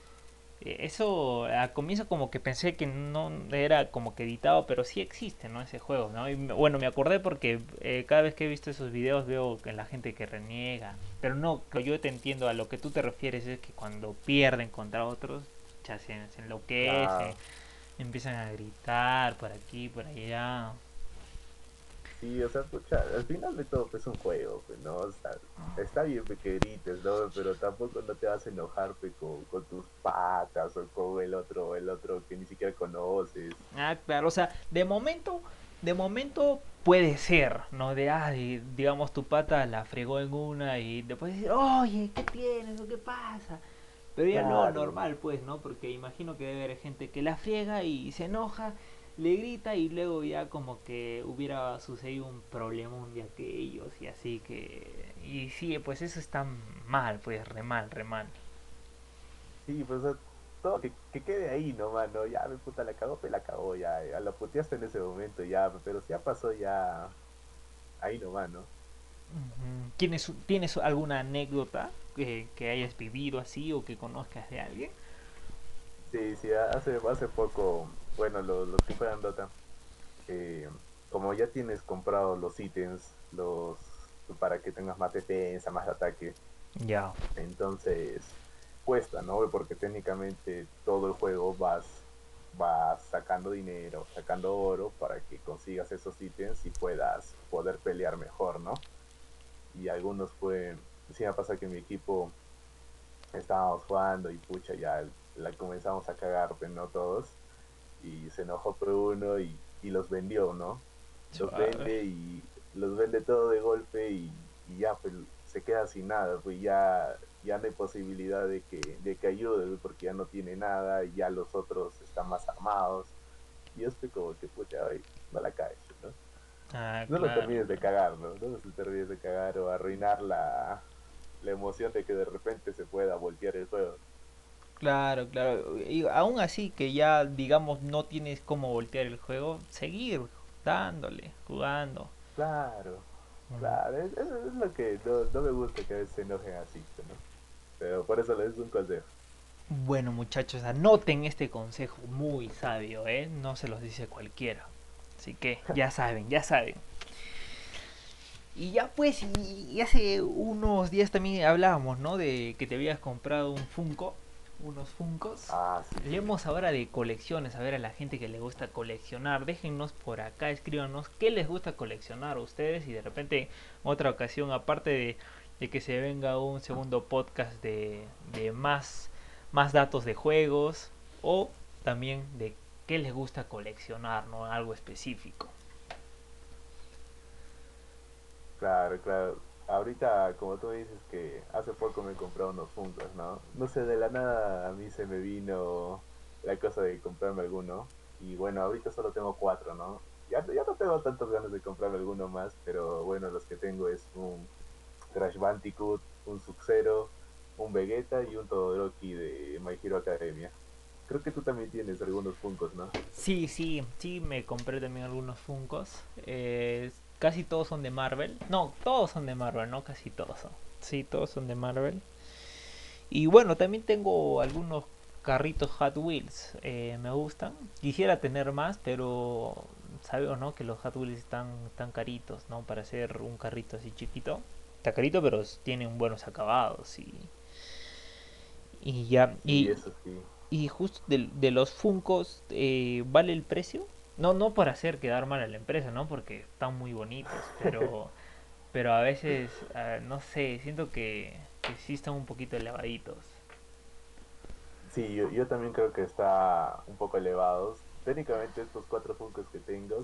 eso al comienzo como que pensé que no era como que editado, pero sí existe, ¿no? Ese juego, ¿no? Y bueno, me acordé porque cada vez que he visto esos videos veo que la gente que reniega. Pero no, que yo te entiendo, a lo que tú te refieres es que cuando pierden contra otros, ya se enloquecen, Claro. empiezan a gritar por aquí, por allá. Sí, o sea, pucha, al final de todo pues, es un juego, pues, ¿no? O sea, está bien pues, que grites, ¿no? Pero tampoco no te vas a enojar pues, con tus patas o con el otro que ni siquiera conoces. Ah, claro, o sea, de momento puede ser, ¿no? Digamos, tu pata la fregó en una y después decir, oye, ¿qué tienes o qué pasa? Pero ya lo Claro. normal, pues, ¿no? Porque imagino que debe haber gente que la friega y se enoja, le grita y luego ya como que hubiera sucedido un problemón de aquellos y así que... Y sí, pues eso está mal, pues, re mal. Sí, pues o sea, todo que quede ahí nomás, ¿no? Ya, mi puta la cagó, pues la cagó, ya la puteaste en ese momento, ya, pero si ya pasó ya ahí nomás, ¿no? ¿Tienes alguna anécdota que hayas vivido así o que conozcas de alguien? Sí, sí, hace poco, bueno, los que juegan Dota, eh, como ya tienes comprado los ítems, para que tengas más defensa, más ataque, Ya. entonces cuesta, ¿no? Porque técnicamente todo el juego vas sacando dinero, sacando oro para que consigas esos ítems y puedas poder pelear mejor, ¿no? Y algunos sí me pasa que en mi equipo estábamos jugando y pucha, ya la comenzamos a cagar, pues, ¿no? Todos. Y se enojó por uno y los vendió, ¿no? Los Suave. vende y los vende todo de golpe y ya, pues se queda sin nada, pues ya no hay posibilidad de que ayude, pues, porque ya no tiene nada y ya los otros están más armados. Y yo estoy como que, pucha, ay, no la caes, ¿no? Ah, No lo claro, termines de claro. cagar, ¿no? No los termines de cagar o arruinar la emoción de que de repente se pueda voltear el juego. Claro, claro. Y aún así que ya, digamos, no tienes cómo voltear el juego, seguir dándole, jugando. Claro, Mm. claro, eso es lo que no me gusta que a veces se enojen así, ¿no? Pero por eso les doy un consejo. Bueno, muchachos, anoten este consejo muy sabio, ¿eh? No se los dice cualquiera. Así que ya saben, ya saben. Y ya pues, y hace unos días también hablábamos, ¿no? De que te habías comprado un Funko, unos Funkos. Ah, sí, sí. Hablemos ahora de colecciones, a ver a la gente que le gusta coleccionar. Déjennos por acá, escríbanos qué les gusta coleccionar a ustedes y de repente otra ocasión, aparte de que se venga un segundo podcast de más datos de juegos o también de qué les gusta coleccionar, ¿no? Algo específico. Claro, claro. Ahorita, como tú dices que hace poco me compré unos Funkos, ¿no? No sé, de la nada a mí se me vino la cosa de comprarme alguno. Y bueno, ahorita solo tengo cuatro, ¿no? Ya no tengo tantas ganas de comprarme alguno más, pero bueno, los que tengo es un Crash Bandicoot, un Sub-Zero, un Vegeta y un Todoroki de My Hero Academia. Creo que tú también tienes algunos Funkos, ¿no? Sí, sí, sí, me compré también algunos Funkos. Casi todos son de Marvel. No, todos son de Marvel, no casi todos son. Sí, todos son de Marvel. Y bueno, también tengo algunos carritos Hot Wheels. Me gustan. Quisiera tener más, pero sabemos, ¿no? Que los Hot Wheels están tan caritos, ¿no? Para hacer un carrito así chiquito. Está carito, pero tienen buenos acabados y ya. Sí, eso sí. Y justo de los Funkos, ¿vale el precio? No, no para hacer quedar mal a la empresa, ¿no? Porque están muy bonitos, pero a veces, no sé, siento que sí están un poquito elevaditos. Sí, yo también creo que está un poco elevados. Técnicamente estos cuatro Funkos que tengo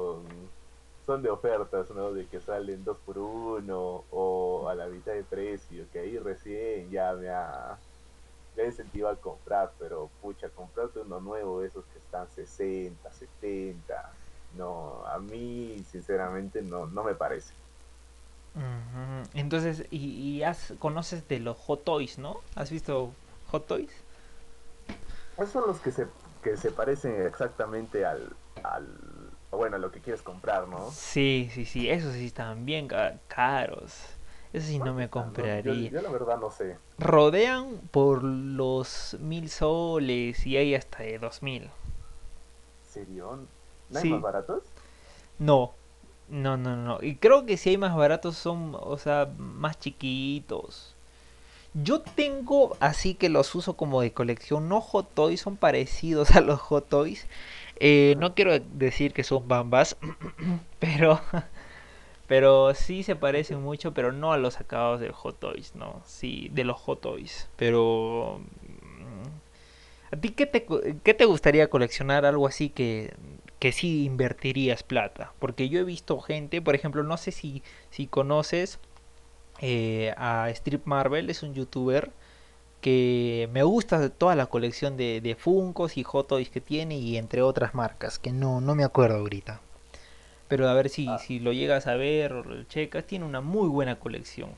son de ofertas, ¿no? De que salen dos por uno o a la mitad de precio, que ahí recién me ha incentivado a comprar, pero pucha, comprarte uno nuevo, esos que están 60, 70, no, a mí sinceramente no me parece. Ujú. Entonces, conoces de los Hot Toys, ¿no? ¿Has visto Hot Toys? Esos son los que se parecen exactamente bueno, a lo que quieres comprar, ¿no? Sí, sí, sí, esos sí están bien caros. Eso sí no ¿Cuánto me están? No, compraría. yo la verdad no sé. Rodean por los 1000 soles y hay hasta de 2000. ¿Serio? ¿No hay más Sí, baratos? no, no, no, no. Y creo que si hay más baratos son, o sea, más chiquitos. Yo tengo así que los uso como de colección. No Hot Toys, son parecidos a los Hot Toys. No quiero decir que son bambas, pero, pero sí se parecen mucho, pero no a los acabados del Hot Toys, ¿no? Sí, de los Hot Toys. Pero... ¿A ti qué te gustaría coleccionar? Algo así que sí invertirías plata. Porque yo he visto gente, por ejemplo, no sé si conoces a Strip Marvel, es un youtuber que me gusta toda la colección de Funkos y Hot Toys que tiene y entre otras marcas, que no me acuerdo ahorita. Pero a ver Ah, si lo llegas a ver o lo checas, tiene una muy buena colección.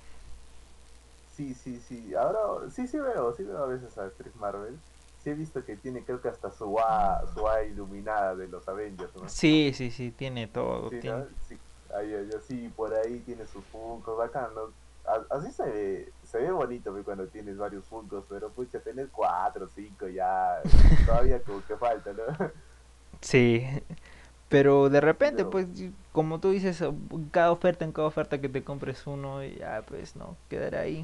sí, sí, sí. Ahora sí veo a veces a Chris Marvel. Sí he visto que tiene, creo que hasta su A iluminada de los Avengers, ¿no? Sí, sí, sí, tiene todo. Sí, Tiene... ¿no? Sí. Sí, por ahí tiene sus Funkos, bacán, ¿no? Así se ve bonito pues, cuando tienes varios Funkos, pero pucha, tener cuatro, cinco ya, todavía como que falta, ¿no? Sí, pero de Sí, repente, pero pues, como tú dices, en cada oferta que te compres uno, y ya, pues, no, quedará ahí.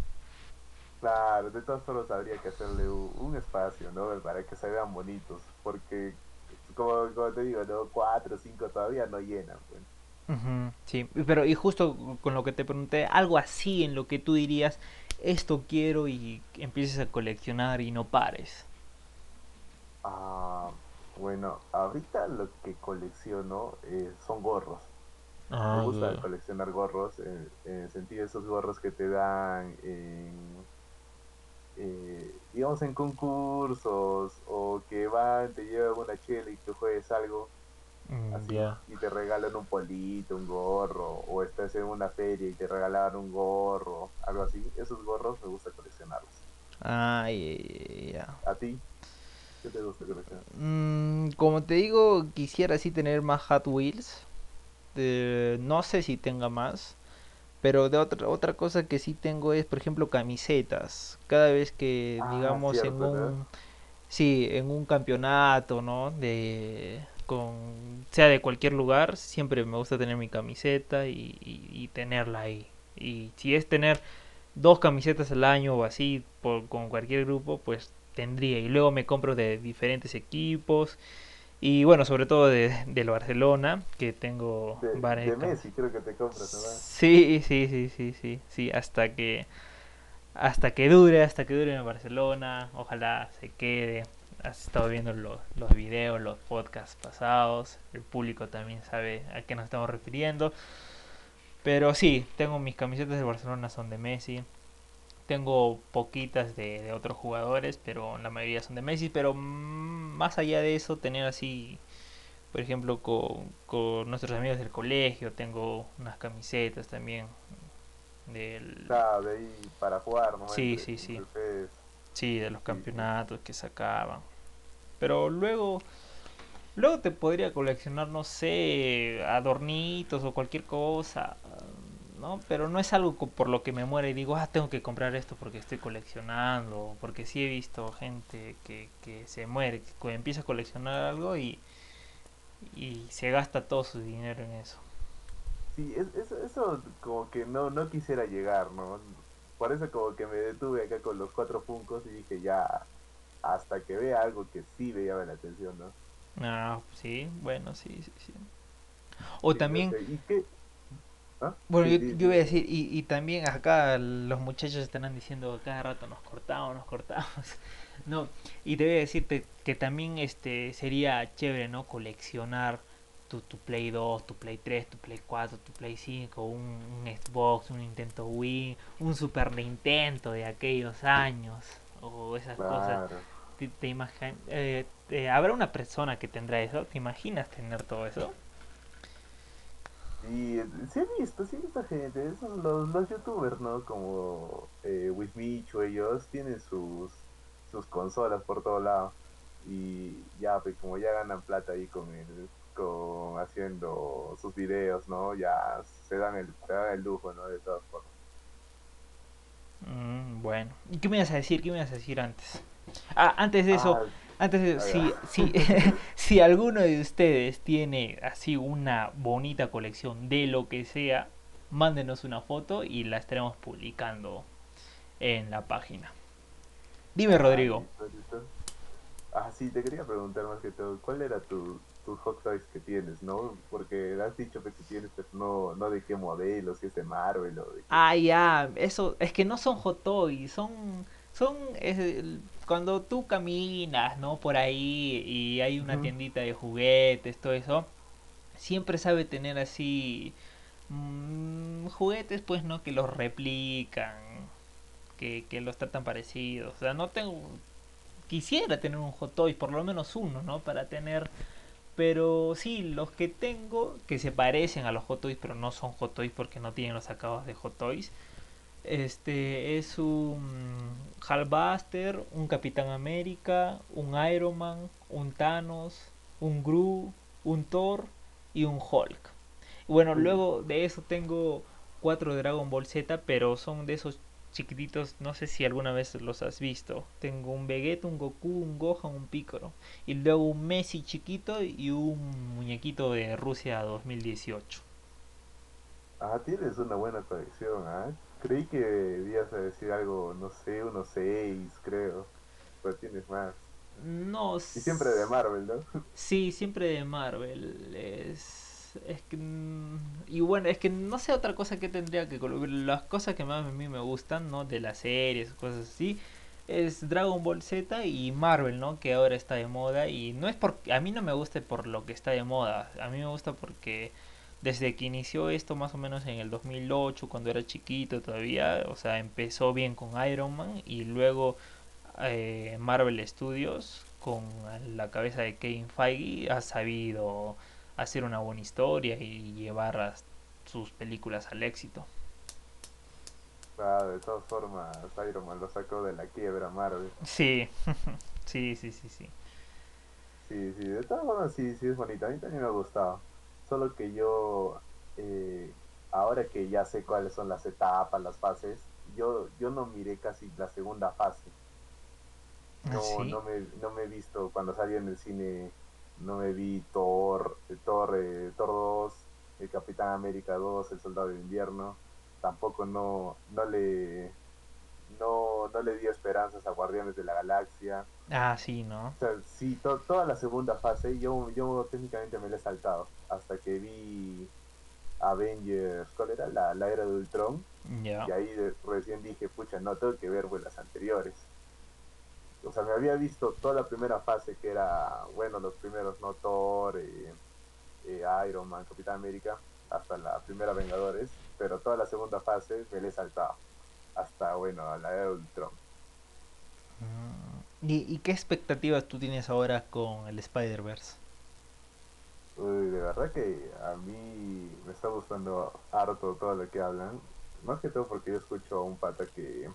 claro, de todas formas habría que hacerle un espacio, ¿no? Para que se vean bonitos, porque como te digo, ¿no? Cuatro, cinco todavía no llenan, pues. Ujú, sí, pero y justo con lo que te pregunté, algo así en lo que tú dirías, esto quiero y empieces a coleccionar y no pares. Ah, bueno, ahorita lo que colecciono son gorros. Me Ah, gusta ya. coleccionar gorros, en el sentido de esos gorros que te dan digamos, en concursos o que van, te llevan una chela y tú juegues algo así Ya. y te regalan un polito, un gorro, o estás en una feria y te regalan un gorro, algo así. Esos gorros me gusta coleccionarlos. Ah, ya. ¿A ti? ¿Qué te gusta coleccionar? Como te digo, quisiera así tener más Hot Wheels. No sé si tenga más. Pero de otra cosa que sí tengo es, por ejemplo, camisetas. Cada vez que, Ah, digamos, cierto, ¿no? sí, en un campeonato, ¿no? sea de cualquier lugar, siempre me gusta tener mi camiseta y tenerla ahí. Y si es tener dos camisetas al año o así con cualquier grupo, pues tendría. Y luego me compro de diferentes equipos. Y bueno, sobre todo del Barcelona, que tengo varias De camisetas. Messi creo que te compras nomás. Sí, sí, sí, sí, sí, sí, hasta que dure en Barcelona, ojalá se quede. Has estado viendo los videos, los podcasts pasados, el público también sabe a qué nos estamos refiriendo. Pero sí, tengo mis camisetas de Barcelona son de Messi. Tengo poquitas de otros jugadores, pero la mayoría son de Messi. Pero más allá de eso, tener así, por ejemplo, con nuestros amigos del colegio, tengo unas camisetas también del... Claro, de ahí para jugar nomás Sí, sí, sí. entre ustedes. Sí, de los Sí, sí. campeonatos que sacaban. Pero luego te podría coleccionar, no sé, adornitos o cualquier cosa, ¿no? Pero no es algo por lo que me muera y digo, tengo que comprar esto porque estoy coleccionando. Porque sí he visto gente que se muere, que empieza a coleccionar algo y se gasta todo su dinero en eso. Sí, eso como que no quisiera llegar, ¿no? Por eso como que me detuve acá con los cuatro Funkos y dije ya, hasta que vea algo que sí me llame la atención, ¿no? Ah, sí, bueno, sí, sí, sí. O Sí, no también, sé. ¿Y qué? ¿Ah? bueno, Sí, yo iba a dime. decir, y también acá los muchachos estarán diciendo cada rato nos cortamos, nos cortamos. No, y te voy a decirte que también sería chévere, ¿no? Coleccionar tu Play 2 tu Play 3 tu Play 4 tu Play 5 un Xbox, un Nintendo Wii, un Super Nintendo de aquellos años, o esas cosas. Claro. ¿Habrá una persona que tendrá eso? ¿Te imaginas tener todo eso? Y sí he visto gente, esos los youtubers, ¿no? Como Wismichu, ellos tienen sus consolas por todo lado. Y ya, pues como ya ganan plata ahí con haciendo sus videos, ¿no? Ya se dan el lujo, ¿no? De todas formas. Bueno, ¿y qué me ibas a decir? ¿Qué me ibas a decir antes? Antes de eso, Ah, si, ah, si alguno de ustedes tiene así una bonita colección de lo que sea, mándenos una foto y la estaremos publicando en la página. Dime, Rodrigo. listo, listo. Ah, sí, te quería preguntar más que todo, ¿cuál era tus Hot Toys que tienes, no? Porque has dicho pues, que tienes, pero no de qué modelo, si es de Marvel o de qué. Ya, eso, es que no son hot toys, son cuando tú caminas, ¿no? Por ahí y hay una Ujú. tiendita de juguetes, todo eso, siempre sabe tener así juguetes, pues, ¿no? Que los replican, que los tratan parecidos. O sea, no tengo, quisiera tener un hot toys, por lo menos uno, ¿no? Para tener, pero sí, los que tengo que se parecen a los hot toys, pero no son hot toys porque no tienen los acabados de hot toys. Es un Hulkbuster, un Capitán América, un Iron Man, un Thanos, un Gru, un Thor y un Hulk. Bueno, Uy, luego de eso tengo cuatro Dragon Ball Z, pero son de esos chiquititos, no sé si alguna vez los has visto. Tengo un Vegeta, un Goku, un Gohan, un Piccolo. Y luego un Messi chiquito y un muñequito de Rusia 2018. tienes una buena colección, ¿ah? Creí que ibas a decir algo, no sé, unos seis, creo, pero tienes más. No, Y siempre de Marvel, ¿no? sí, siempre de Marvel. Es que. Y bueno, es que no sé otra cosa que tendría que colocar. Las cosas que más a mí me gustan, ¿no? De las series, cosas así. Es Dragon Ball Z y Marvel, ¿no? Que ahora está de moda. Y no es porque. A mí no me gusta por lo que está de moda. A mí me gusta porque. Desde que inició esto, más o menos en el 2008, cuando era chiquito todavía, o sea, empezó bien con Iron Man y luego Marvel Studios, con la cabeza de Kevin Feige, ha sabido hacer una buena historia y llevar a sus películas al éxito. De todas formas, Iron Man lo sacó de la quiebra Marvel. Sí, sí, sí, sí, sí. Sí, sí, de todas formas sí es bonito. A mí también me ha gustado. Solo que yo, eh, ahora que ya sé cuáles son las etapas, las fases, yo no miré casi la segunda fase. ¿Ah, sí? No me he visto cuando salió en el cine. no me vi Thor 2, el Capitán América 2, el Soldado de Invierno, tampoco no le di esperanzas a Guardianes de la Galaxia. Ah, sí, ¿no? O sea, sí, toda la segunda fase yo técnicamente me la he saltado hasta que vi Avengers, ¿cuál era? La era de Ultron. Ya. Y ahí recién dije, pucha, no tengo que ver pues, las anteriores. O sea, me había visto toda la primera fase que era, bueno, los primeros, ¿no? Thor, Iron Man, Capitán América, hasta la primera Vengadores, pero toda la segunda fase me la he saltado, hasta, bueno, a la era de Ultron. ¿Y qué expectativas tú tienes ahora con el Spider-Verse? Uy, de verdad que a mí me está gustando harto todo lo que hablan, más que todo porque yo escucho a un pata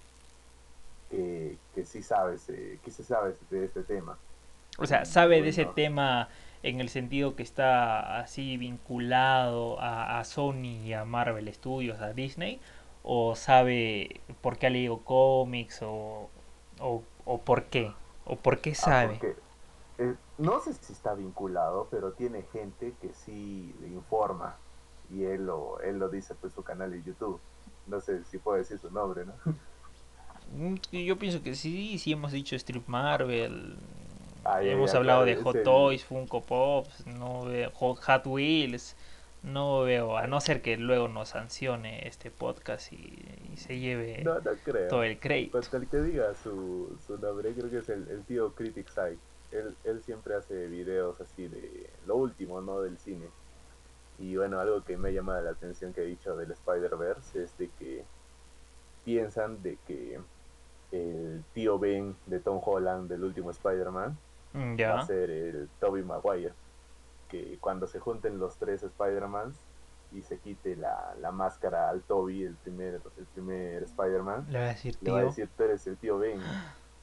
que sí sabes, que sí sabes de este tema. O sea, Y ¿sabe de ese bueno, tema en el sentido que está así vinculado a Sony y a Marvel Studios, a Disney? ¿O sabe por qué ha leído cómics o por qué? ¿O por qué sabe? porque no sé si está vinculado, pero tiene gente que sí le informa y él lo dice pues su canal de YouTube. No sé si puedo decir su nombre, ¿no? Yo pienso que sí, sí hemos dicho Strip Marvel, Ah, ya, hemos ya, hablado claro, de es Hot el... Toys, Funko Pops, no veo Hot Wheels, no veo, a ay, no ser que luego nos sancione este podcast y se lleve no, no todo creo. el crédito. Con el que diga su nombre, creo que es el tío Critic Side. Él siempre hace videos así de lo último, ¿no? Del cine. Y bueno, algo que me ha llamado la atención que he dicho del Spider-Verse es de que piensan de que el tío Ben de Tom Holland del último Spider-Man va a Ya, ser el Tobey Maguire, que cuando se junten los tres Spider-Mans y se quite la máscara al Tobey, el primer Spider-Man, le voy a decir le va a tío. decir, tú eres el tío Ben.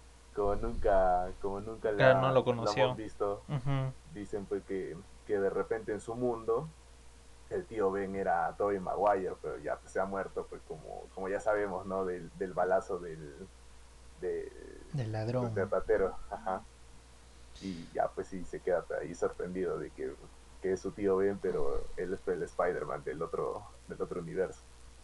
Como nunca Claro, no lo lo hemos conoció. visto, Ujú. dicen pues que de repente en su mundo el tío Ben era Tobey Maguire, pero ya pues, se ha muerto, pues como ya sabemos, ¿no? Del balazo del, Del del ladrón. ratero, ajá. Y ya pues sí se queda ahí sorprendido de que es su tío Ben, pero él es el Spider-Man del otro universo.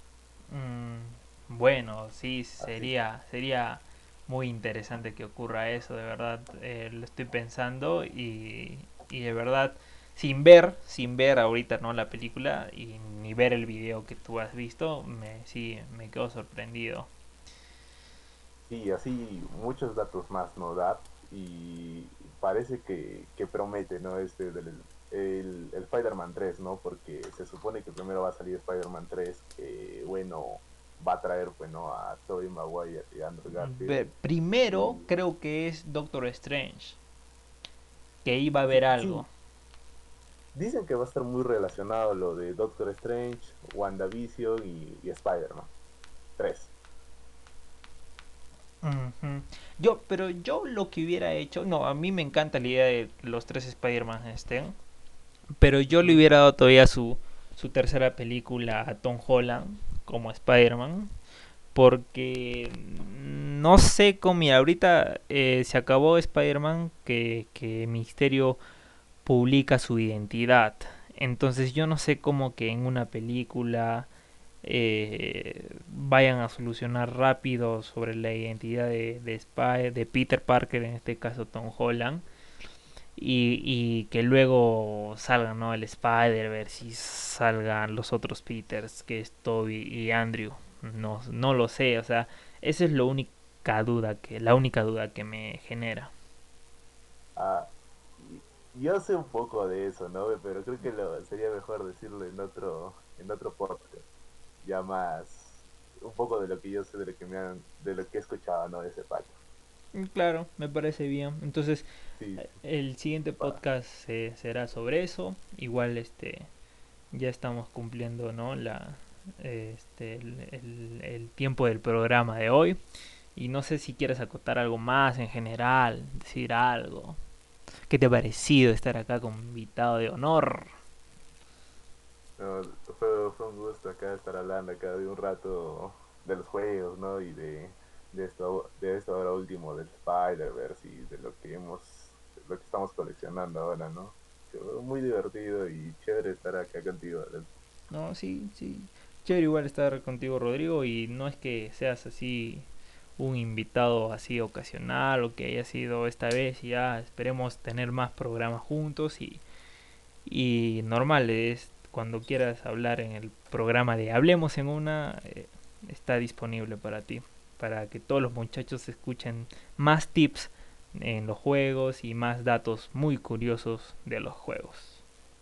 Bueno, sí, Así, sería muy interesante que ocurra eso, de verdad. Lo estoy pensando y de verdad, sin ver ahorita no la película y ni ver el video que tú has visto, sí, me quedo sorprendido. sí, así muchos datos más no da y parece que promete, ¿no? El Spider-Man 3, ¿no? Porque se supone que primero va a salir Spider-Man 3, que bueno, va a traer, bueno, a Tobey Maguire y Andrew Garfield. Primero Y creo que es Doctor Strange, que iba a haber sí, algo. sí, dicen que va a estar muy relacionado lo de Doctor Strange, WandaVision y Spider-Man 3. Ujú. Pero yo lo que hubiera hecho, no, a mí me encanta la idea de los tres Spider-Man estén, pero yo le Ujú. hubiera dado todavía su tercera película a Tom Holland como Spider-Man, porque no sé cómo, mira, ahorita se acabó Spider-Man que Misterio publica su identidad, entonces yo no sé cómo que en una película vayan a solucionar rápido sobre la identidad de Peter Parker, en este caso Tom Holland, y que luego salgan, ¿no? El Spider-Verse y salgan los otros Peters, que es Toby y Andrew. No, no lo sé, o sea, esa es la única duda que me genera. Ah, yo sé un poco de eso, ¿no? Pero creo que sería mejor decirlo en otro podcast. Ya más, un poco de lo que yo sé, de lo que he escuchado, ¿no? De ese pato. Claro, me parece bien. Entonces, Sí, sí. el siguiente Va. podcast será sobre eso. Igual ya estamos cumpliendo, ¿no? El tiempo del programa de hoy. Y no sé si quieres acotar algo más en general, decir algo. ¿Qué te ha parecido estar acá como invitado de honor? No, fue un gusto acá estar hablando acá de un rato de los juegos, ¿no? Y de esto ahora último del Spider-Verse y de lo que estamos coleccionando ahora, ¿no? muy divertido y chévere estar acá contigo. No, sí, sí. Chévere igual estar contigo, Rodrigo, y no es que seas así un invitado así ocasional o que haya sido esta vez y ya esperemos tener más programas juntos y normal es cuando quieras hablar en el programa de Hablemos en una está disponible para ti, para que todos los muchachos escuchen más tips en los juegos y más datos muy curiosos de los juegos.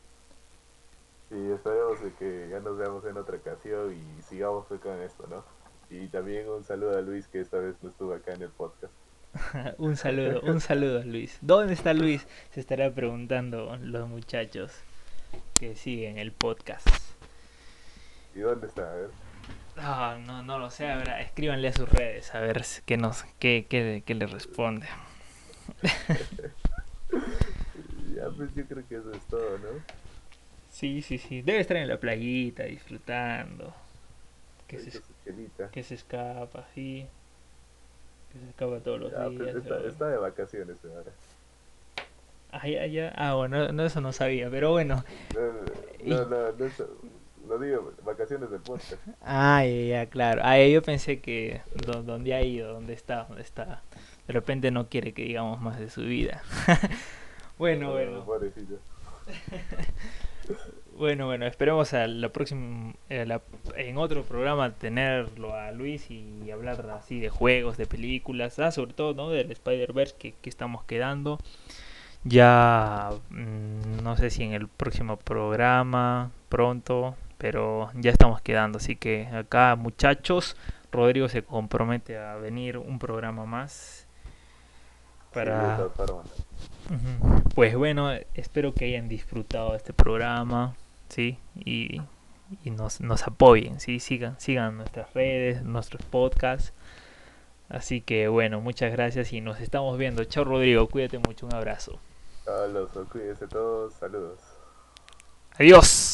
Y esperemos de que ya nos veamos en otra ocasión y sigamos con esto, ¿no? Y también un saludo a Luis que esta vez no estuvo acá en el podcast. Un saludo a Luis. ¿Dónde está Luis? Se estará preguntando los muchachos que siguen el podcast. ¿Y dónde está? A ver. No, no lo sé, a ver, escríbanle a sus redes a ver qué le responde. Ya, pues yo creo que eso es todo, ¿no? Sí, sí, sí, debe estar en la playita disfrutando, que Ahí se, con su chelita. que se escapa, sí, que se escapa todos los Ya, pues días. está de vacaciones ahora. Ah, ya, ya, bueno, no, eso no sabía, pero bueno. No, Y, no digo vacaciones del podcast. ya, claro. Yo pensé que donde ha ido, dónde está. De repente no quiere que digamos más de su vida. Bueno, bueno. Pobrecito. Bueno, esperemos a la próxima, en otro programa tenerlo a Luis y hablar así de juegos, de películas, sobre todo, ¿no? Del Spider-Verse que estamos quedando. Ya no sé si en el próximo programa, pronto, pero ya estamos quedando. Así que acá, muchachos, Rodrigo se compromete a venir un programa más Sí, de para... todas formas. Pues bueno, espero que hayan disfrutado este programa, ¿sí? Y nos apoyen, ¿sí? Sigan nuestras redes, nuestros podcasts. Así que bueno, muchas gracias y nos estamos viendo. Chao, Rodrigo, cuídate mucho, un abrazo. Chao, cuídense todos, saludos. Adiós.